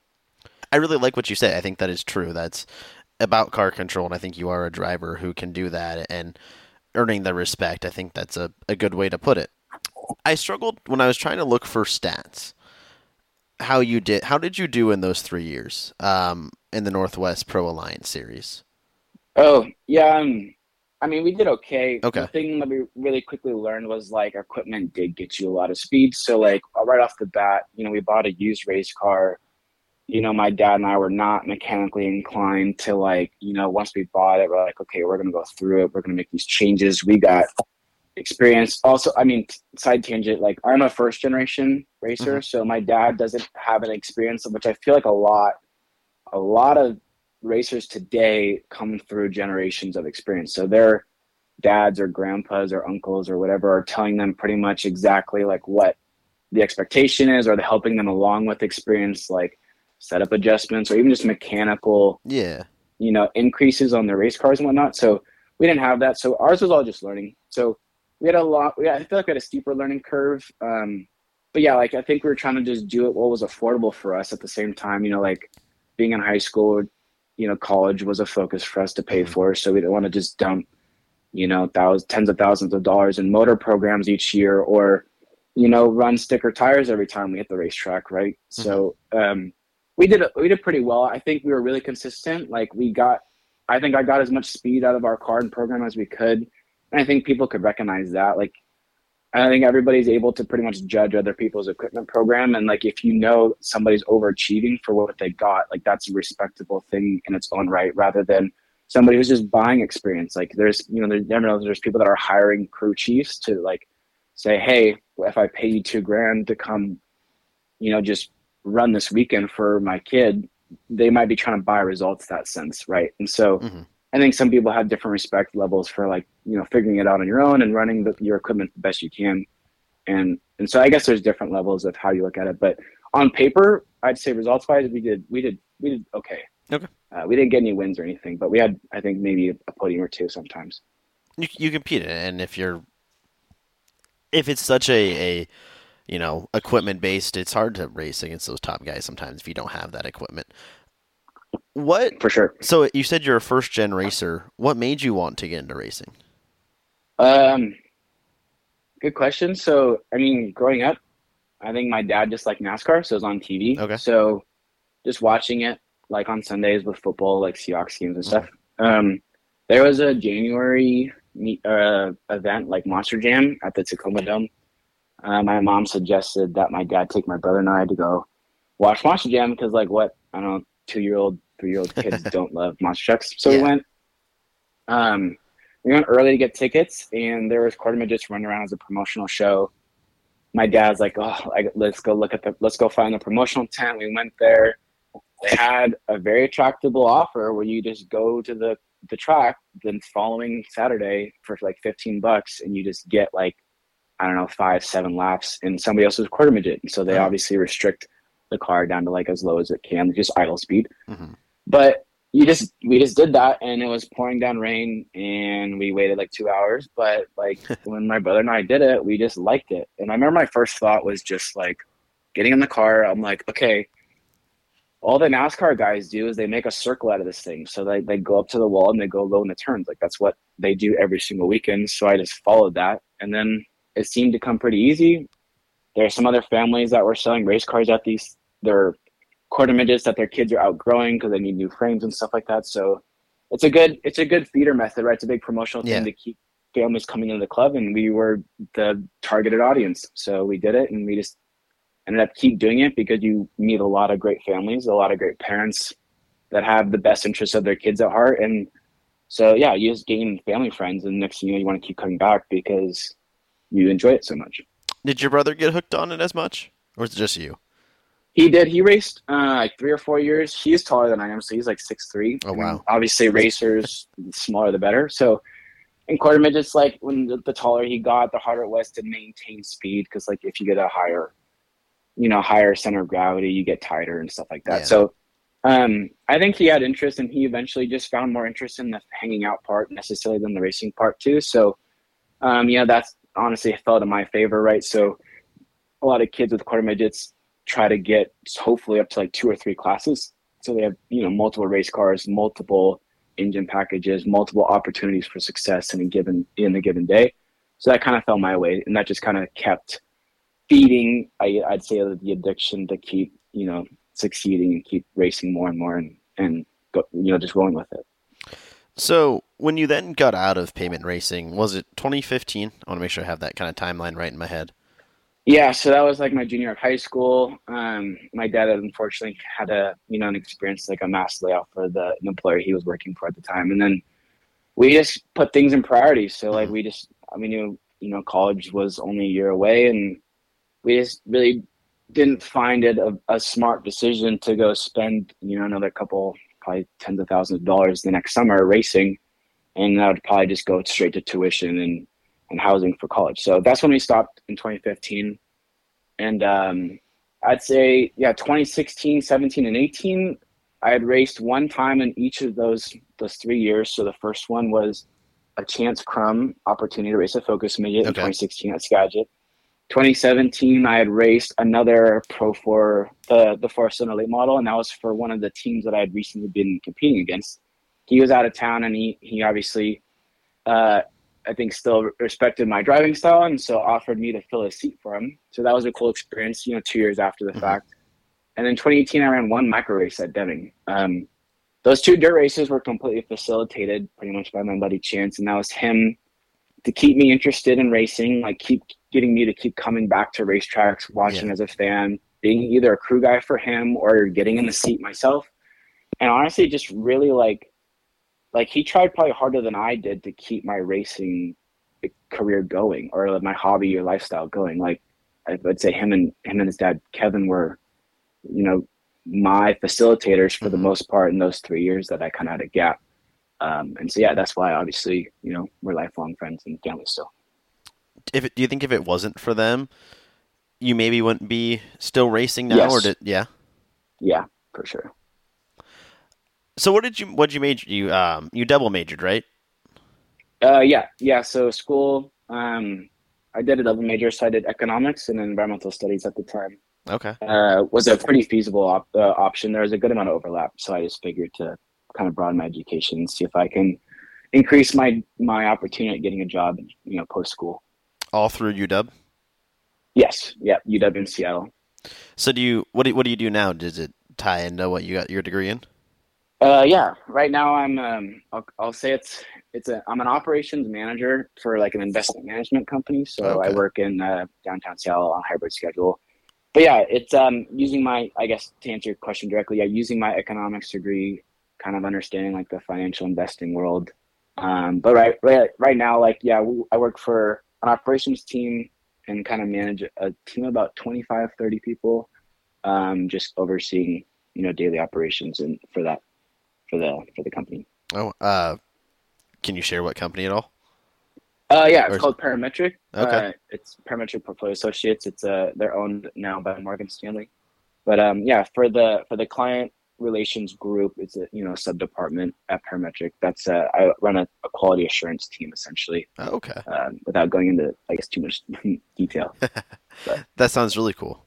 I really like what you say. I think that is true. That's about car control, and I think you are a driver who can do that and earning the respect. I think that's a, a good way to put it. I struggled when I was trying to look for stats. how you did. How did you do in those three years um, in the Northwest Pro Alliance Series? Oh, yeah. Um, I mean, we did okay. Okay. The thing that we really quickly learned was, like, equipment did get you a lot of speed. So, like, right off the bat, you know, we bought a used race car. You know, my dad and I were not mechanically inclined to, like, you know, once we bought it, we're like, okay, we're going to go through it. We're going to make these changes. We got experience. Also, I mean, side tangent, like, I'm a first generation racer. Mm-hmm. So my dad doesn't have an experience, which I feel like a lot, a lot of racers today come through generations of experience. So their dads or grandpas or uncles or whatever are telling them pretty much exactly like what the expectation is, or they're helping them along with experience, like setup adjustments or even just mechanical, yeah, you know, increases on the race cars and whatnot. So we didn't have that. So ours was all just learning. So we had a lot, we had, I feel like we had a steeper learning curve. Um, but yeah, like I think we were trying to just do it what was affordable for us at the same time, you know, like being in high school, you know, college was a focus for us to pay for. So we didn't want to just dump, you know, thousands, tens of thousands of dollars in motor programs each year, or, you know, run sticker tires every time we hit the racetrack. Right. Mm-hmm. So um, we did, we did pretty well. I think we were really consistent. Like we got, I think I got as much speed out of our car and program as we could. And I think people could recognize that. Like, I think everybody's able to pretty much judge other people's equipment program. And like, if you know somebody's overachieving for what they got, like that's a respectable thing in its own right, rather than somebody who's just buying experience. Like there's, you know, there's never know, there's people that are hiring crew chiefs to like say, hey, if I pay you two grand to come, you know, just run this weekend for my kid, they might be trying to buy results that sense. Right. And so mm-hmm. I think some people have different respect levels for like, you know, figuring it out on your own and running the, your equipment the best you can. And, and so I guess there's different levels of how you look at it, but on paper, I'd say results wise, we did, we did, we did okay. Okay. Uh, we didn't get any wins or anything, but we had, I think maybe a podium or two sometimes. You, you compete, and if you're, if it's such a, a, you know, equipment based, it's hard to race against those top guys sometimes if you don't have that equipment. What for sure? So you said you're a first gen racer. What made you want to get into racing? Um, good question. So I mean, growing up, I think my dad just liked NASCAR, so it was on T V. Okay. So just watching it like on Sundays with football, like Seahawks games and stuff. Mm-hmm. Um, there was a January uh, event like Monster Jam at the Tacoma Dome. Uh, my mom suggested that my dad take my brother and I to go watch Monster Jam because, like, what I don't know. two-year-old, three-year-old kids don't love monster trucks. So yeah. we went um, we went early to get tickets, and there was quarter midgets running around as a promotional show. My dad's like, oh, I, let's go look at the, let's go find the promotional tent. We went there. They had a very attractable offer where you just go to the, the track the following Saturday for like fifteen bucks, and you just get like, I don't know, five, seven laps in somebody else's quarter midget. And so they mm-hmm. obviously restrict the car down to like as low as it can, just idle speed. Mm-hmm. But you just, we just did that, and it was pouring down rain, and we waited like two hours. But like when my brother and I did it, we just liked it. And I remember my first thought was just like getting in the car. I'm like, okay, all the NASCAR guys do is they make a circle out of this thing. So they, they go up to the wall and they go low in the turns. Like that's what they do every single weekend. So I just followed that. And then it seemed to come pretty easy. There are some other families that were selling race cars at these, their quarter midgets that their kids are outgrowing because they need new frames and stuff like that. So it's a good, it's a good feeder method, right? It's a big promotional thing yeah. to keep families coming into the club, and we were the targeted audience. So we did it, and we just ended up keep doing it because you meet a lot of great families, a lot of great parents that have the best interests of their kids at heart. And so, yeah, you just gain family friends, and next thing you know, you want to keep coming back because you enjoy it so much. Did your brother get hooked on it as much, or is it just you? He did. He raced uh, like three or four years. He's taller than I am, so he's like six three. Oh, wow. And obviously, racers, the smaller the better. So in quarter midgets, like when the, the taller he got, the harder it was to maintain speed because, like, if you get a higher, you know, higher center of gravity, you get tighter and stuff like that. Yeah. So um, I think he had interest, and he eventually just found more interest in the hanging out part necessarily than the racing part too. So, um, yeah, that's honestly fell to my favor, right? So a lot of kids with quarter midgets try to get hopefully up to like two or three classes. So they have, you know, multiple race cars, multiple engine packages, multiple opportunities for success in a given, in a given day. So that kind of fell my way, and that just kind of kept feeding, I, I'd say, the addiction to keep, you know, succeeding and keep racing more and more and, and go, you know, just rolling with it. So when you then got out of payment racing, was it twenty fifteen? I want to make sure I have that kind of timeline right in my head. Yeah, so that was like my junior year of high school. Um, my dad had unfortunately had a, you know, an experience like a mass layoff for the employer he was working for at the time. And then we just put things in priorities. So like we just, I mean, you know, you know, college was only a year away, and we just really didn't find it a, a smart decision to go spend, you know, another couple, probably tens of thousands of dollars the next summer racing. And that would probably just go straight to tuition and, and housing for college. So that's when we stopped in twenty fifteen. And um, I'd say, yeah, twenty sixteen, seventeen, and eighteen, I had raced one time in each of those those three years. So the first one was a Chance Crum opportunity to race a Focus Midget okay. in twenty sixteen at Skagit. twenty seventeen, I had raced another Pro four, the, the Forcena late model, and that was for one of the teams that I had recently been competing against. He was out of town, and he, he obviously, uh, I think, still respected my driving style, and so offered me to fill a seat for him. So that was a cool experience, you know, two years after the mm-hmm. fact. And then twenty eighteen, I ran one micro race at Deming. Um, those two dirt races were completely facilitated pretty much by my buddy Chance, and that was him to keep me interested in racing, like keep getting me to keep coming back to racetracks, watching yeah. as a fan, being either a crew guy for him or getting in the seat myself. And honestly, just really like, like he tried probably harder than I did to keep my racing career going, or my hobby or lifestyle going. Like I would say him and him and his dad, Kevin, were, you know, my facilitators for the most part in those three years that I kind of had a gap. Um, and so, yeah, that's why obviously, you know, we're lifelong friends and family still. If it, do you think if it wasn't for them, you maybe wouldn't be still racing now? Yes. Or did, yeah. Yeah, for sure. So what did you, what did you major? You, um, you double majored, right? Uh, yeah. Yeah. So school, um, I did a double major. So I did economics and environmental studies at the time. Okay. Uh, was a pretty feasible op- uh, option. There was a good amount of overlap. So I just figured to kind of broaden my education and see if I can increase my, my opportunity at getting a job, you know, post school. All through U W? Yes. Yeah. U W in Seattle. So do you, what do, what do you do now? Does it tie into what you got your degree in? Uh, yeah. Right now I'm, um, I'll, I'll say it's, it's a, I'm an operations manager for like an investment management company. So okay. I work in uh, downtown Seattle on a hybrid schedule. But yeah, it's um, using my, I guess to answer your question directly, yeah, using my economics degree, kind of understanding like the financial investing world. Um, but right, right, right now, like, yeah, we, I work for an operations team and kind of manage a team of about twenty-five, thirty people, um, just overseeing, you know, daily operations and for that, for the, for the company. Oh, uh, can you share what company at all? Uh, yeah, it's called Parametric. Okay. Uh, it's Parametric Portfolio Associates. It's uh, they're owned now by Morgan Stanley. But um, yeah, for the for the client relations group, it's a you know sub department at Parametric. That's uh, I run a, a quality assurance team essentially. Oh, okay. Um, without going into I guess too much detail. But. That sounds really cool.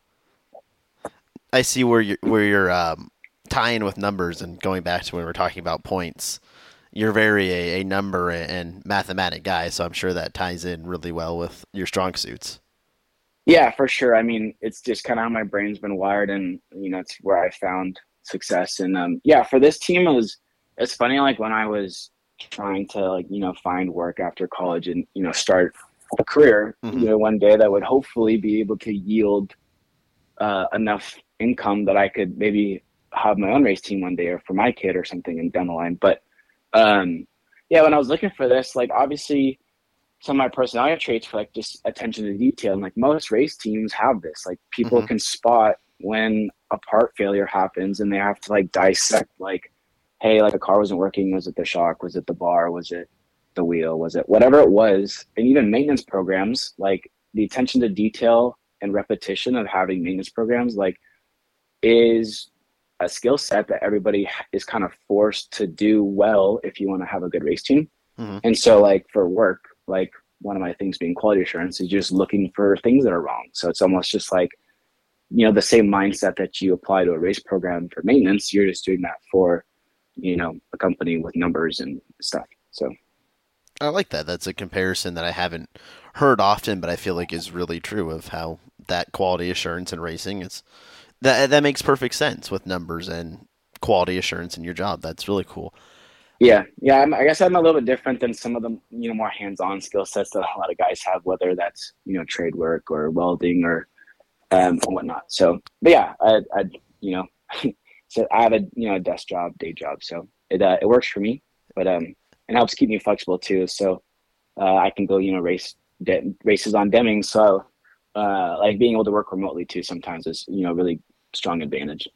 I see where you where you're um, tying with numbers and going back to when we were talking about points. You're very a, a number and mathematic guy, so I'm sure that ties in really well with your strong suits. Yeah, for sure. I mean, it's just kind of how my brain's been wired, and you know, it's where I found success. And um, yeah, for this team, it was it's funny. Like when I was trying to like you know find work after college and you know start a career, mm-hmm. you know, one day that would hopefully be able to yield uh, enough income that I could maybe have my own race team one day, or for my kid or something, and down the line, but. Um, yeah, when I was looking for this, like obviously some of my personality traits for like just attention to detail, and like most race teams have this, like people mm-hmm. can spot when a part failure happens and they have to like dissect like, hey, like a car wasn't working. Was it the shock? Was it the bar? Was it the wheel? Was it whatever it was? And even maintenance programs, like the attention to detail and repetition of having maintenance programs, like is a skill set that everybody is kind of forced to do well if you want to have a good race team. Mm-hmm. And so like for work, like one of my things being quality assurance is just looking for things that are wrong. So it's almost just like, you know, the same mindset that you apply to a race program for maintenance, you're just doing that for, you know, a company with numbers and stuff. So I like that. That's a comparison that I haven't heard often, but I feel like is really true of how that quality assurance in racing. It's that that makes perfect sense with numbers and quality assurance in your job. That's really cool. Yeah, yeah. I'm, I guess I'm a little bit different than some of the you know more hands-on skill sets that a lot of guys have, whether that's you know trade work or welding or um or whatnot. So, but yeah, I, I you know, so I have a you know a desk job, day job, so it uh, it works for me, but um it helps keep me flexible too. So uh, I can go you know race de- races on Deming. So uh, like being able to work remotely too sometimes is you know really strong advantage.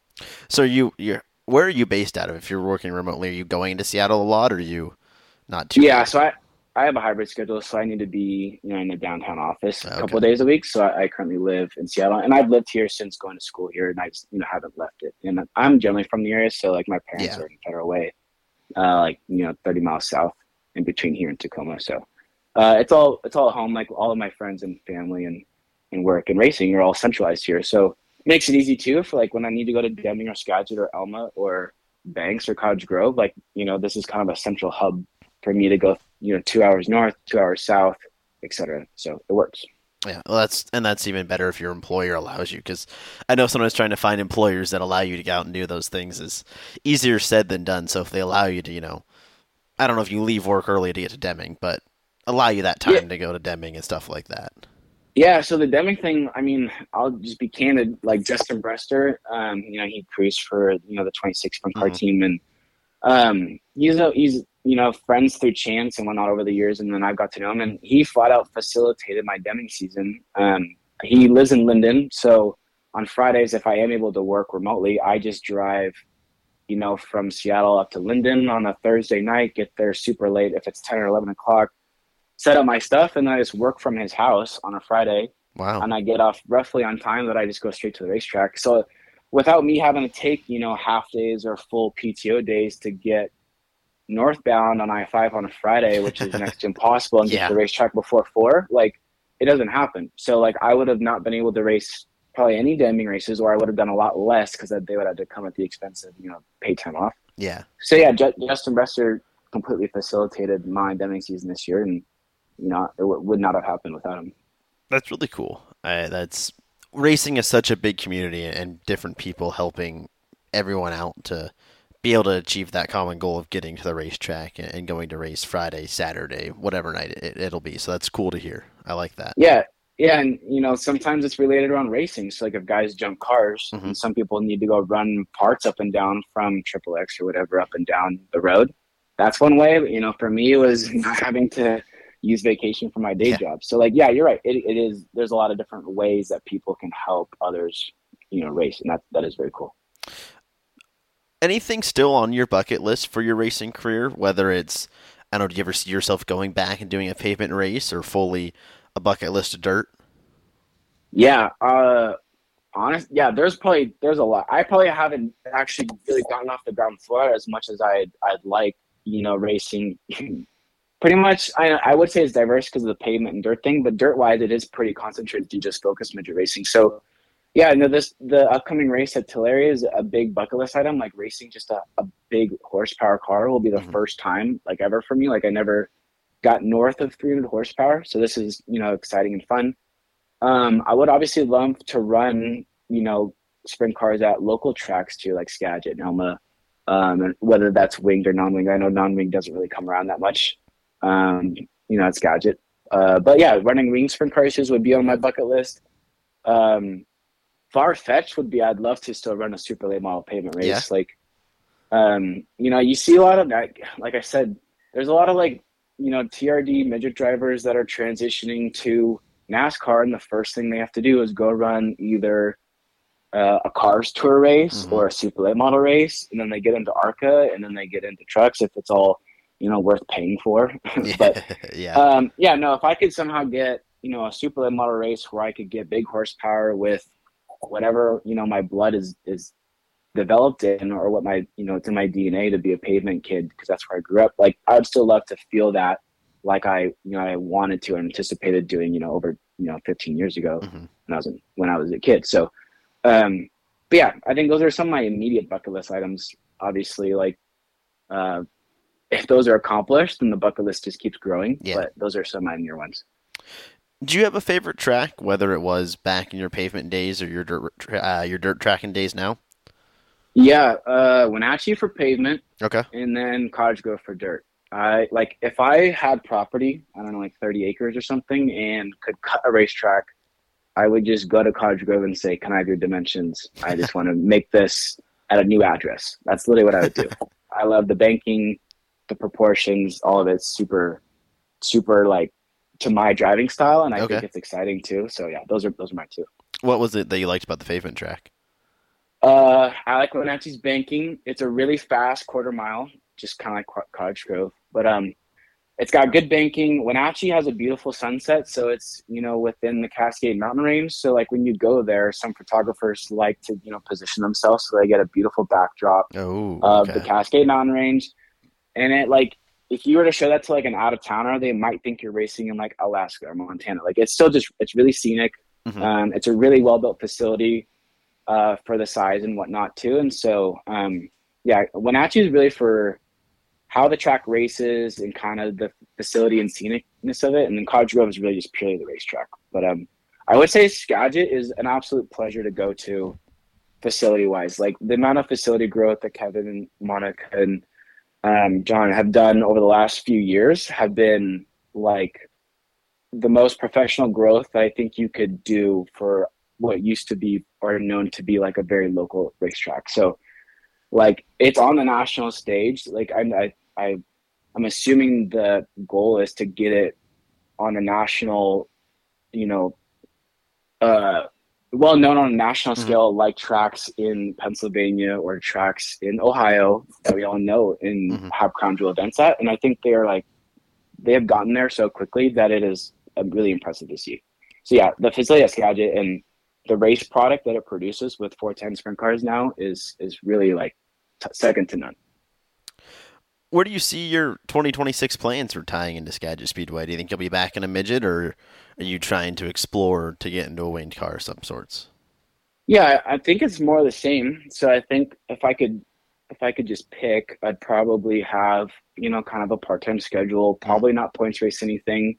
So you you're. Where are you based out of? If you're working remotely, are you going to Seattle a lot, or are you not too? Yeah, bad? so I, I have a hybrid schedule, so I need to be you know in the downtown office a Okay. couple of days a week. So I, I currently live in Seattle, and I've lived here since going to school here, and I just you know haven't left it. And I'm generally from the area, so like my parents Yeah. are in Federal Way, uh, like you know thirty miles south in between here and Tacoma. So uh, it's all it's all at home. Like all of my friends and family and and work and racing are all centralized here, so. Makes it easy too for like when I need to go to Deming or Skagit or Elma or Banks or Cottage Grove. Like you know, this is kind of a central hub for me to go. You know, two hours north, two hours south, et cetera. So it works. Yeah, well, that's and that's even better if your employer allows you, because I know sometimes trying to find employers that allow you to go out and do those things is easier said than done. So if they allow you to, you know, I don't know if you leave work early to get to Deming, but allow you that time Yeah. to go to Deming and stuff like that. Yeah, so the Deming thing, I mean, I'll just be candid. Like Justin Brester, um, you know, he cruised for you know the twenty-six sprint car Mhm. team, and um, he's a, he's you know friends through chance and whatnot over the years, and then I got to know him, and he flat out facilitated my Deming season. Um, he lives in Linden, so on Fridays, if I am able to work remotely, I just drive, you know, from Seattle up to Linden on a Thursday night, get there super late if it's ten or eleven o'clock. Set up my stuff, and I just work from his house on a Friday. Wow. And I get off roughly on time that I just go straight to the racetrack. So without me having to take, you know, half days or full P T O days to get northbound on I five on a Friday, which is next to impossible, and Yeah. get to the racetrack before four, like it doesn't happen. So like I would have not been able to race probably any Deming races, or I would have done a lot less because they would have to come at the expense of, you know, paid time off. Yeah. So yeah, J- Justin Brester completely facilitated my Deming season this year, and you know, it w- would not have happened without him. That's really cool. Uh, that's racing is such a big community, and different people helping everyone out to be able to achieve that common goal of getting to the racetrack and, and going to race Friday, Saturday, whatever night it, it'll be. So that's cool to hear. I like that. Yeah, yeah, and you know, sometimes it's related around racing. So like if guys jump cars, Mhm. and some people need to go run parts up and down from Triple X or whatever up and down the road. That's one way. But, you know, for me, it was not having to use vacation for my day Yeah. job. So like, yeah, you're right. It, it is. There's a lot of different ways that people can help others, you know, race, and that that is very cool. Anything still on your bucket list for your racing career? Whether it's, I don't know, do you ever see yourself going back and doing a pavement race, or fully a bucket list of dirt? Yeah, uh, honest. Yeah, there's probably there's a lot. I probably haven't actually really gotten off the ground floor as much as I'd I'd like. You know, racing. Pretty much, I I would say it's diverse because of the pavement and dirt thing, but dirt wise, it is pretty concentrated to just focus midget racing. So, yeah, no, this the upcoming race at Tulare is a big bucket list item. Like racing just a, a big horsepower car will be the Mhm. first time like ever for me. Like I never got north of three hundred horsepower, so this is you know exciting and fun. Um, I would obviously love to run you know sprint cars at local tracks too, like Skagit and Elma, um, and whether that's winged or non-winged. I know non-winged doesn't really come around that much. Um, you know, at Skagit. Uh, but yeah, running wing sprint car races would be on my bucket list. Um, far-fetched would be, I'd love to still run a super late model pavement race. Yeah. Like, um, you know, you see a lot of that. Like I said, there's a lot of like, you know, T R D midget drivers that are transitioning to NASCAR, and the first thing they have to do is go run either uh, a cars tour race Mhm. or a super late model race, and then they get into ARCA, and then they get into trucks if it's all, you know, worth paying for. But yeah. um, yeah, no, if I could somehow get, you know, a super late model race where I could get big horsepower with whatever, you know, my blood is, is developed in, or what my, you know, it's in my D N A to be a pavement kid, because that's where I grew up. Like I would still love to feel that, like I, you know, I wanted to and anticipated doing, you know, over, you know, fifteen years ago Mhm. when I was, in, when I was a kid. So, um, but yeah, I think those are some of my immediate bucket list items. Obviously, like, uh, if those are accomplished, then the bucket list just keeps growing. Yeah. But those are some of my near ones. Do you have a favorite track, whether it was back in your pavement days or your dirt, uh, your dirt tracking days now? Yeah, uh, Wenatchee for pavement. Okay. And then Cottage Grove for dirt. I like if I had property, I don't know, like thirty acres or something, and could cut a racetrack, I would just go to Cottage Grove and say, "Can I have your dimensions? I just want to make this at a new address." That's literally what I would do. I love the banking, the proportions, all of it's super, super like to my driving style, and I Okay. think it's exciting too. So yeah, those are those are my two. What was it that you liked about the pavement track? Uh, I like Wenatchee's banking. It's a really fast quarter mile, just kind of like Qu- Cottage Grove. But um, it's got good banking. Wenatchee has a beautiful sunset, so it's, you know, within the Cascade Mountain range. So like when you go there, some photographers like to, you know, position themselves so they get a beautiful backdrop Oh, of okay. the Cascade Mountain range. And it like, if you were to show that to like an out of towner, they might think you're racing in like Alaska or Montana. Like it's still just, it's really scenic. Mhm. Um, it's a really well built facility uh, for the size and whatnot too. And so, um, yeah, Wenatchee is really for how the track races and kind of the facility and scenicness of it. And then Cottage Grove is really just purely the racetrack. But um, I would say Skagit is an absolute pleasure to go to facility wise. Like the amount of facility growth that Kevin and Monica and um, John have done over the last few years have been like the most professional growth that I think you could do for what used to be or known to be like a very local racetrack. So like it's on the national stage. Like I, I, I I'm assuming the goal is to get it on a national, you know, uh, well known on a national Mhm. scale, like tracks in Pennsylvania or tracks in Ohio that we all know and Mhm. have crown jewel events at. And I think they are like, they have gotten there so quickly that it is uh, really impressive to see. So yeah, the facility at Skagit and the race product that it produces with four ten sprint cars now is is really like t- second to none. Where do you see your twenty twenty-six plans for tying into Skagit Speedway? Do you think you'll be back in a midget, or are you trying to explore to get into a winged car of some sorts? Yeah, I I think it's more of the same. So I think if I could, if I could just pick, I'd probably have, you know, kind of a part-time schedule, probably not points race anything.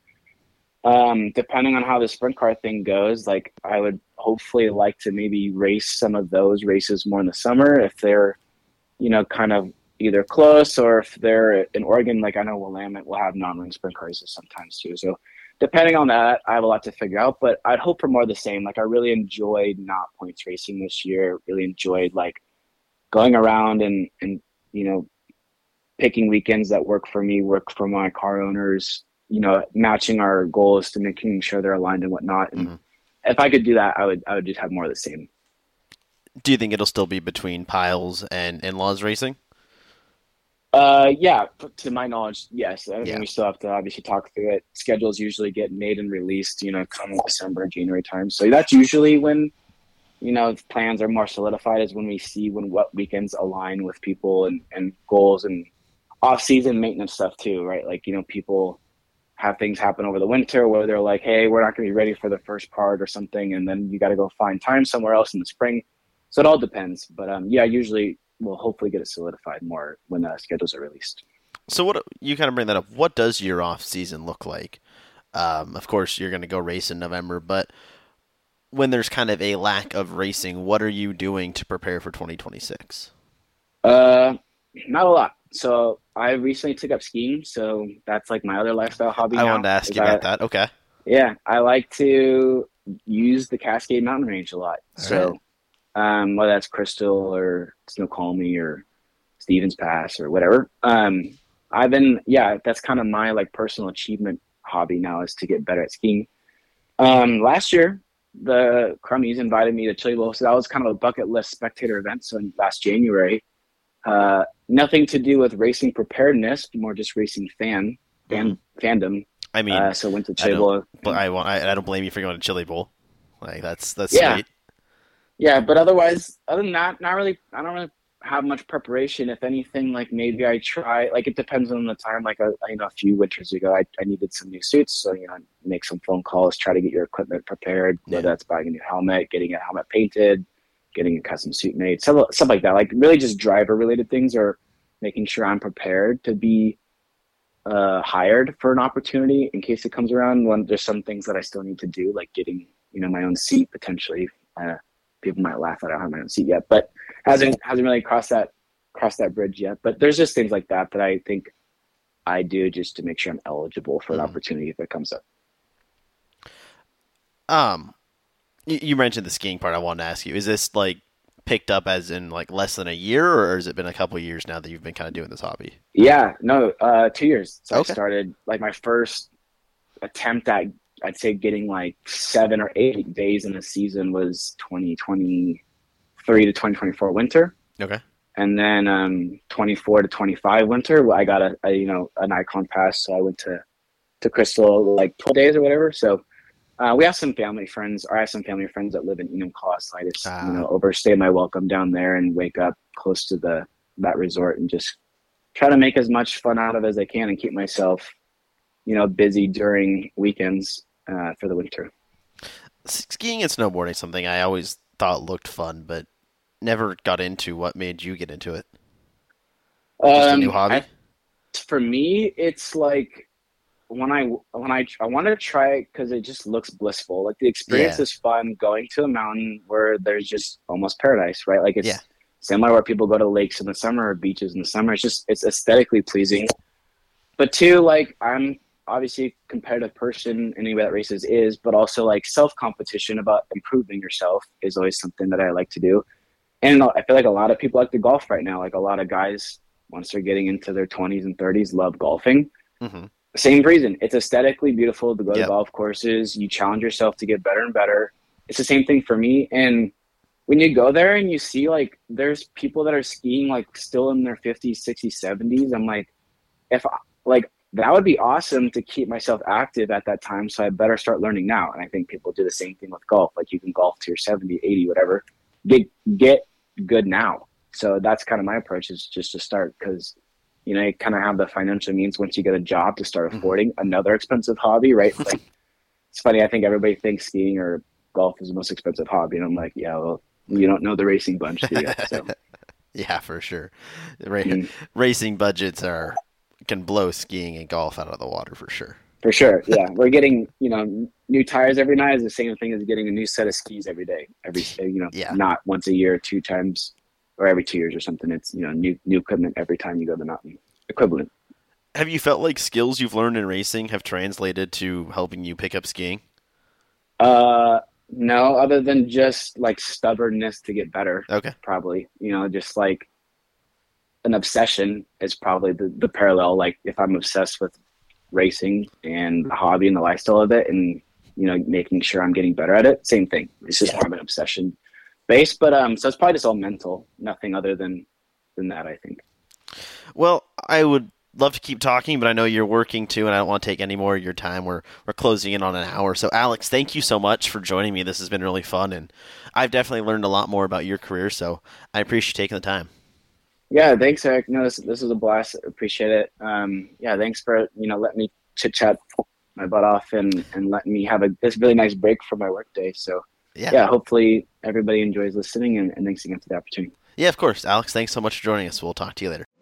Um, depending on how the sprint car thing goes, like I would hopefully like to maybe race some of those races more in the summer if they're, you know, kind of either close or if they're in Oregon, like I know Willamette will have non-wing sprint car races sometimes too. So depending on that, I have a lot to figure out, but I'd hope for more of the same. Like I really enjoyed not points racing this year, really enjoyed like going around and, and, you know, picking weekends that work for me, work for my car owners, you know, matching our goals to making sure they're aligned and whatnot. And Mhm. if I could do that, I would, I would just have more of the same. Do you think it'll still be between Piles and In-Laws Racing? Uh, yeah, p- to my knowledge, yes. I mean, Yeah. we still have to obviously talk through it. Schedules usually get made and released, you know, come December, January time. So that's usually when, you know, plans are more solidified, is when we see when what weekends align with people and, and goals and off-season maintenance stuff too, right? Like, you know, people have things happen over the winter where they're like, hey, we're not going to be ready for the first part or something, and then you got to go find time somewhere else in the spring. So it all depends. But um, yeah, usually we'll hopefully get it solidified more when the schedules are released. So what you kind of bring that up. What does your off season look like? Um, of course, you're going to go race in November, but when there's kind of a lack of racing, what are you doing to prepare for twenty twenty-six? Uh, not a lot. So I recently took up skiing, so that's like my other lifestyle hobby. I now, wanted to ask is you about I- that. Okay. Yeah, I like to use the Cascade Mountain Range a lot. All So um, whether that's Crystal or Snoqualmie or Stevens Pass or whatever, um, I've been, yeah, that's kind of my like personal achievement hobby now, is to get better at skiing. Um, last year, the Crummies invited me to Chili Bowl, so that was kind of a bucket list spectator event. So in last January, uh, nothing to do with racing preparedness, more just racing fan, fan fandom. I mean, uh, so went to I Chili Bowl. don't, but I, want- I I don't blame you for going to Chili Bowl. Like that's that's Yeah. sweet. Yeah, but otherwise, other than that, not really. I don't really have much preparation. If anything, like maybe I try. Like it depends on the time. Like a, you know, a few winters ago, I, I needed some new suits, so you know, make some phone calls, try to get your equipment prepared. Whether Yeah. that's buying a new helmet, getting a helmet painted, getting a custom suit made, stuff, stuff like that. Like really just driver related things, or making sure I'm prepared to be uh, hired for an opportunity in case it comes around. When there's some things that I still need to do, like getting, you know, my own seat potentially. Uh, people might laugh that I don't have my own seat yet, but hasn't hasn't really crossed that crossed that bridge yet. But there's just things like that that I think I do just to make sure I'm eligible for an Mm. opportunity if it comes up. Um, you, you mentioned the skiing part. I wanted to ask you: is this like picked up as in like less than a year, or has it been a couple of years now that you've been kind of doing this hobby? Yeah, no, uh, two years. So Okay. I started like my first attempt at, I'd say, getting like seven or eight days in a season was twenty twenty-three to twenty twenty-four winter. Okay. And then um, twenty-four to twenty-five winter, I got a, a you know an Icon pass, so I went to to Crystal like twelve days or whatever. So uh, we have some family friends, or I have some family friends that live in Enumclaw, so I just Ah. you know overstay my welcome down there and wake up close to the that resort and just try to make as much fun out of it as I can and keep myself you know busy during weekends uh, for the winter. Skiing and snowboarding is something I always thought looked fun, but never got into. What made you get into it? Just a Um, new hobby? I- for me, it's like when I when I I want to try it because it just looks blissful. Like the experience Yeah. is fun. Going to a mountain where there's just almost paradise, right? Like it's Yeah. similar where people go to lakes in the summer or beaches in the summer. It's just it's aesthetically pleasing. But two, like I'm obviously a competitive person. Anybody that races is, but also like self competition about improving yourself is always something that I like to do. And I feel like a lot of people like to golf right now. Like a lot of guys, once they're getting into their twenties and thirties, love golfing. Mm-hmm. Same reason. It's aesthetically beautiful to go Yep. to golf courses. You challenge yourself to get better and better. It's the same thing for me. And when you go there and you see like there's people that are skiing like still in their fifties, sixties, seventies, I'm like, if I, like that would be awesome to keep myself active at that time. So I better start learning now. And I think people do the same thing with golf. Like you can golf to your seventy, eighty, whatever. Get get good now. So that's kind of my approach, is just to start, because you know you kind of have the financial means once you get a job to start affording another expensive hobby, right? Like it's funny. I think everybody thinks skiing or golf is the most expensive hobby, and I'm like, yeah, well, you don't know the racing bunch, do you? So. Yeah, for sure. Ra- Mm. Racing budgets are can blow skiing and golf out of the water for sure. For sure, yeah. We're getting, you know, new tires every night is the same thing as getting a new set of skis every day. Every, you know, Yeah. not once a year, two times, or every two years or something. It's, you know, new new equipment every time you go to the mountain. Equivalent. Have you felt like skills you've learned in racing have translated to helping you pick up skiing? Uh, no, other than just like stubbornness to get better. Okay. Probably, you know, just like an obsession is probably the, the parallel. Like if I'm obsessed with racing and the hobby and the lifestyle of it, and you know making sure I'm getting better at it, same thing. It's just more of an obsession base, but um so it's probably just all mental, nothing other than than that, I think. Well, I would love to keep talking, but I know you're working too, and I don't want to take any more of your time. We're we're closing in on an hour. So Alex, thank you so much for joining me. This has been really fun, and I've definitely learned a lot more about your career, so I appreciate you taking the time. Yeah, thanks, Eric. No, this this was a blast. Appreciate it. Um, yeah, thanks for you know letting me chit chat my butt off and and letting me have a this really nice break from my work day. So Yeah. yeah, hopefully everybody enjoys listening, and, and thanks again for the opportunity. Yeah, of course. Alex, thanks so much for joining us. We'll talk to you later.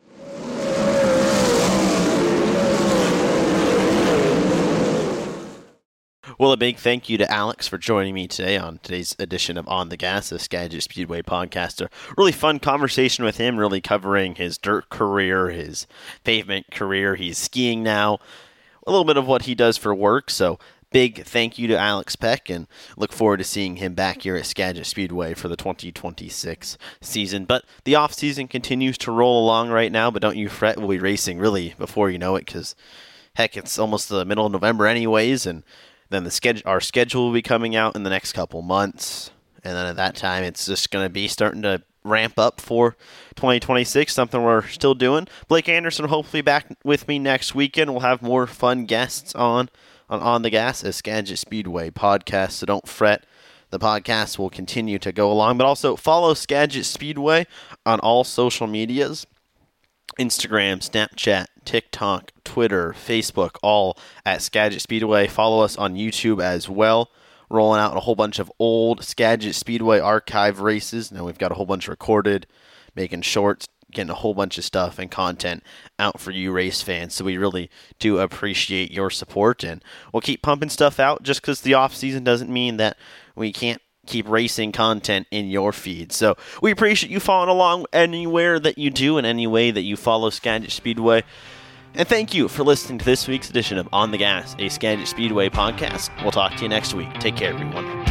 Well, a big thank you to Alex for joining me today on today's edition of On the Gas, the Skagit Speedway podcast. A really fun conversation with him, really covering his dirt career, his pavement career. He's skiing now, a little bit of what he does for work. So big thank you to Alex Peck, and look forward to seeing him back here at Skagit Speedway for the twenty twenty-six season. But the off season continues to roll along right now, but don't you fret, we'll be racing really before you know it, because heck, it's almost the middle of November anyways, and then the schedule, our schedule will be coming out in the next couple months, and then at that time it's just going to be starting to ramp up for twenty twenty-six, something we're still doing. Blake Anderson will hopefully be back with me next weekend. We'll have more fun guests on on On the Gas, a Skagit Speedway podcast, so don't fret. The podcast will continue to go along, but also follow Skagit Speedway on all social medias. Instagram, Snapchat, TikTok, Twitter, Facebook, all at Skagit Speedway. Follow us on YouTube as well. Rolling out a whole bunch of old Skagit Speedway archive races. Now we've got a whole bunch recorded, making shorts, getting a whole bunch of stuff and content out for you race fans. So we really do appreciate your support, and we'll keep pumping stuff out. Just because the off season doesn't mean that we can't keep racing content in your feed. So we appreciate you following along anywhere that you do and any way that you follow Skagit Speedway. And thank you for listening to this week's edition of On the Gas, a Skagit Speedway podcast. We'll talk to you next week. Take care, everyone.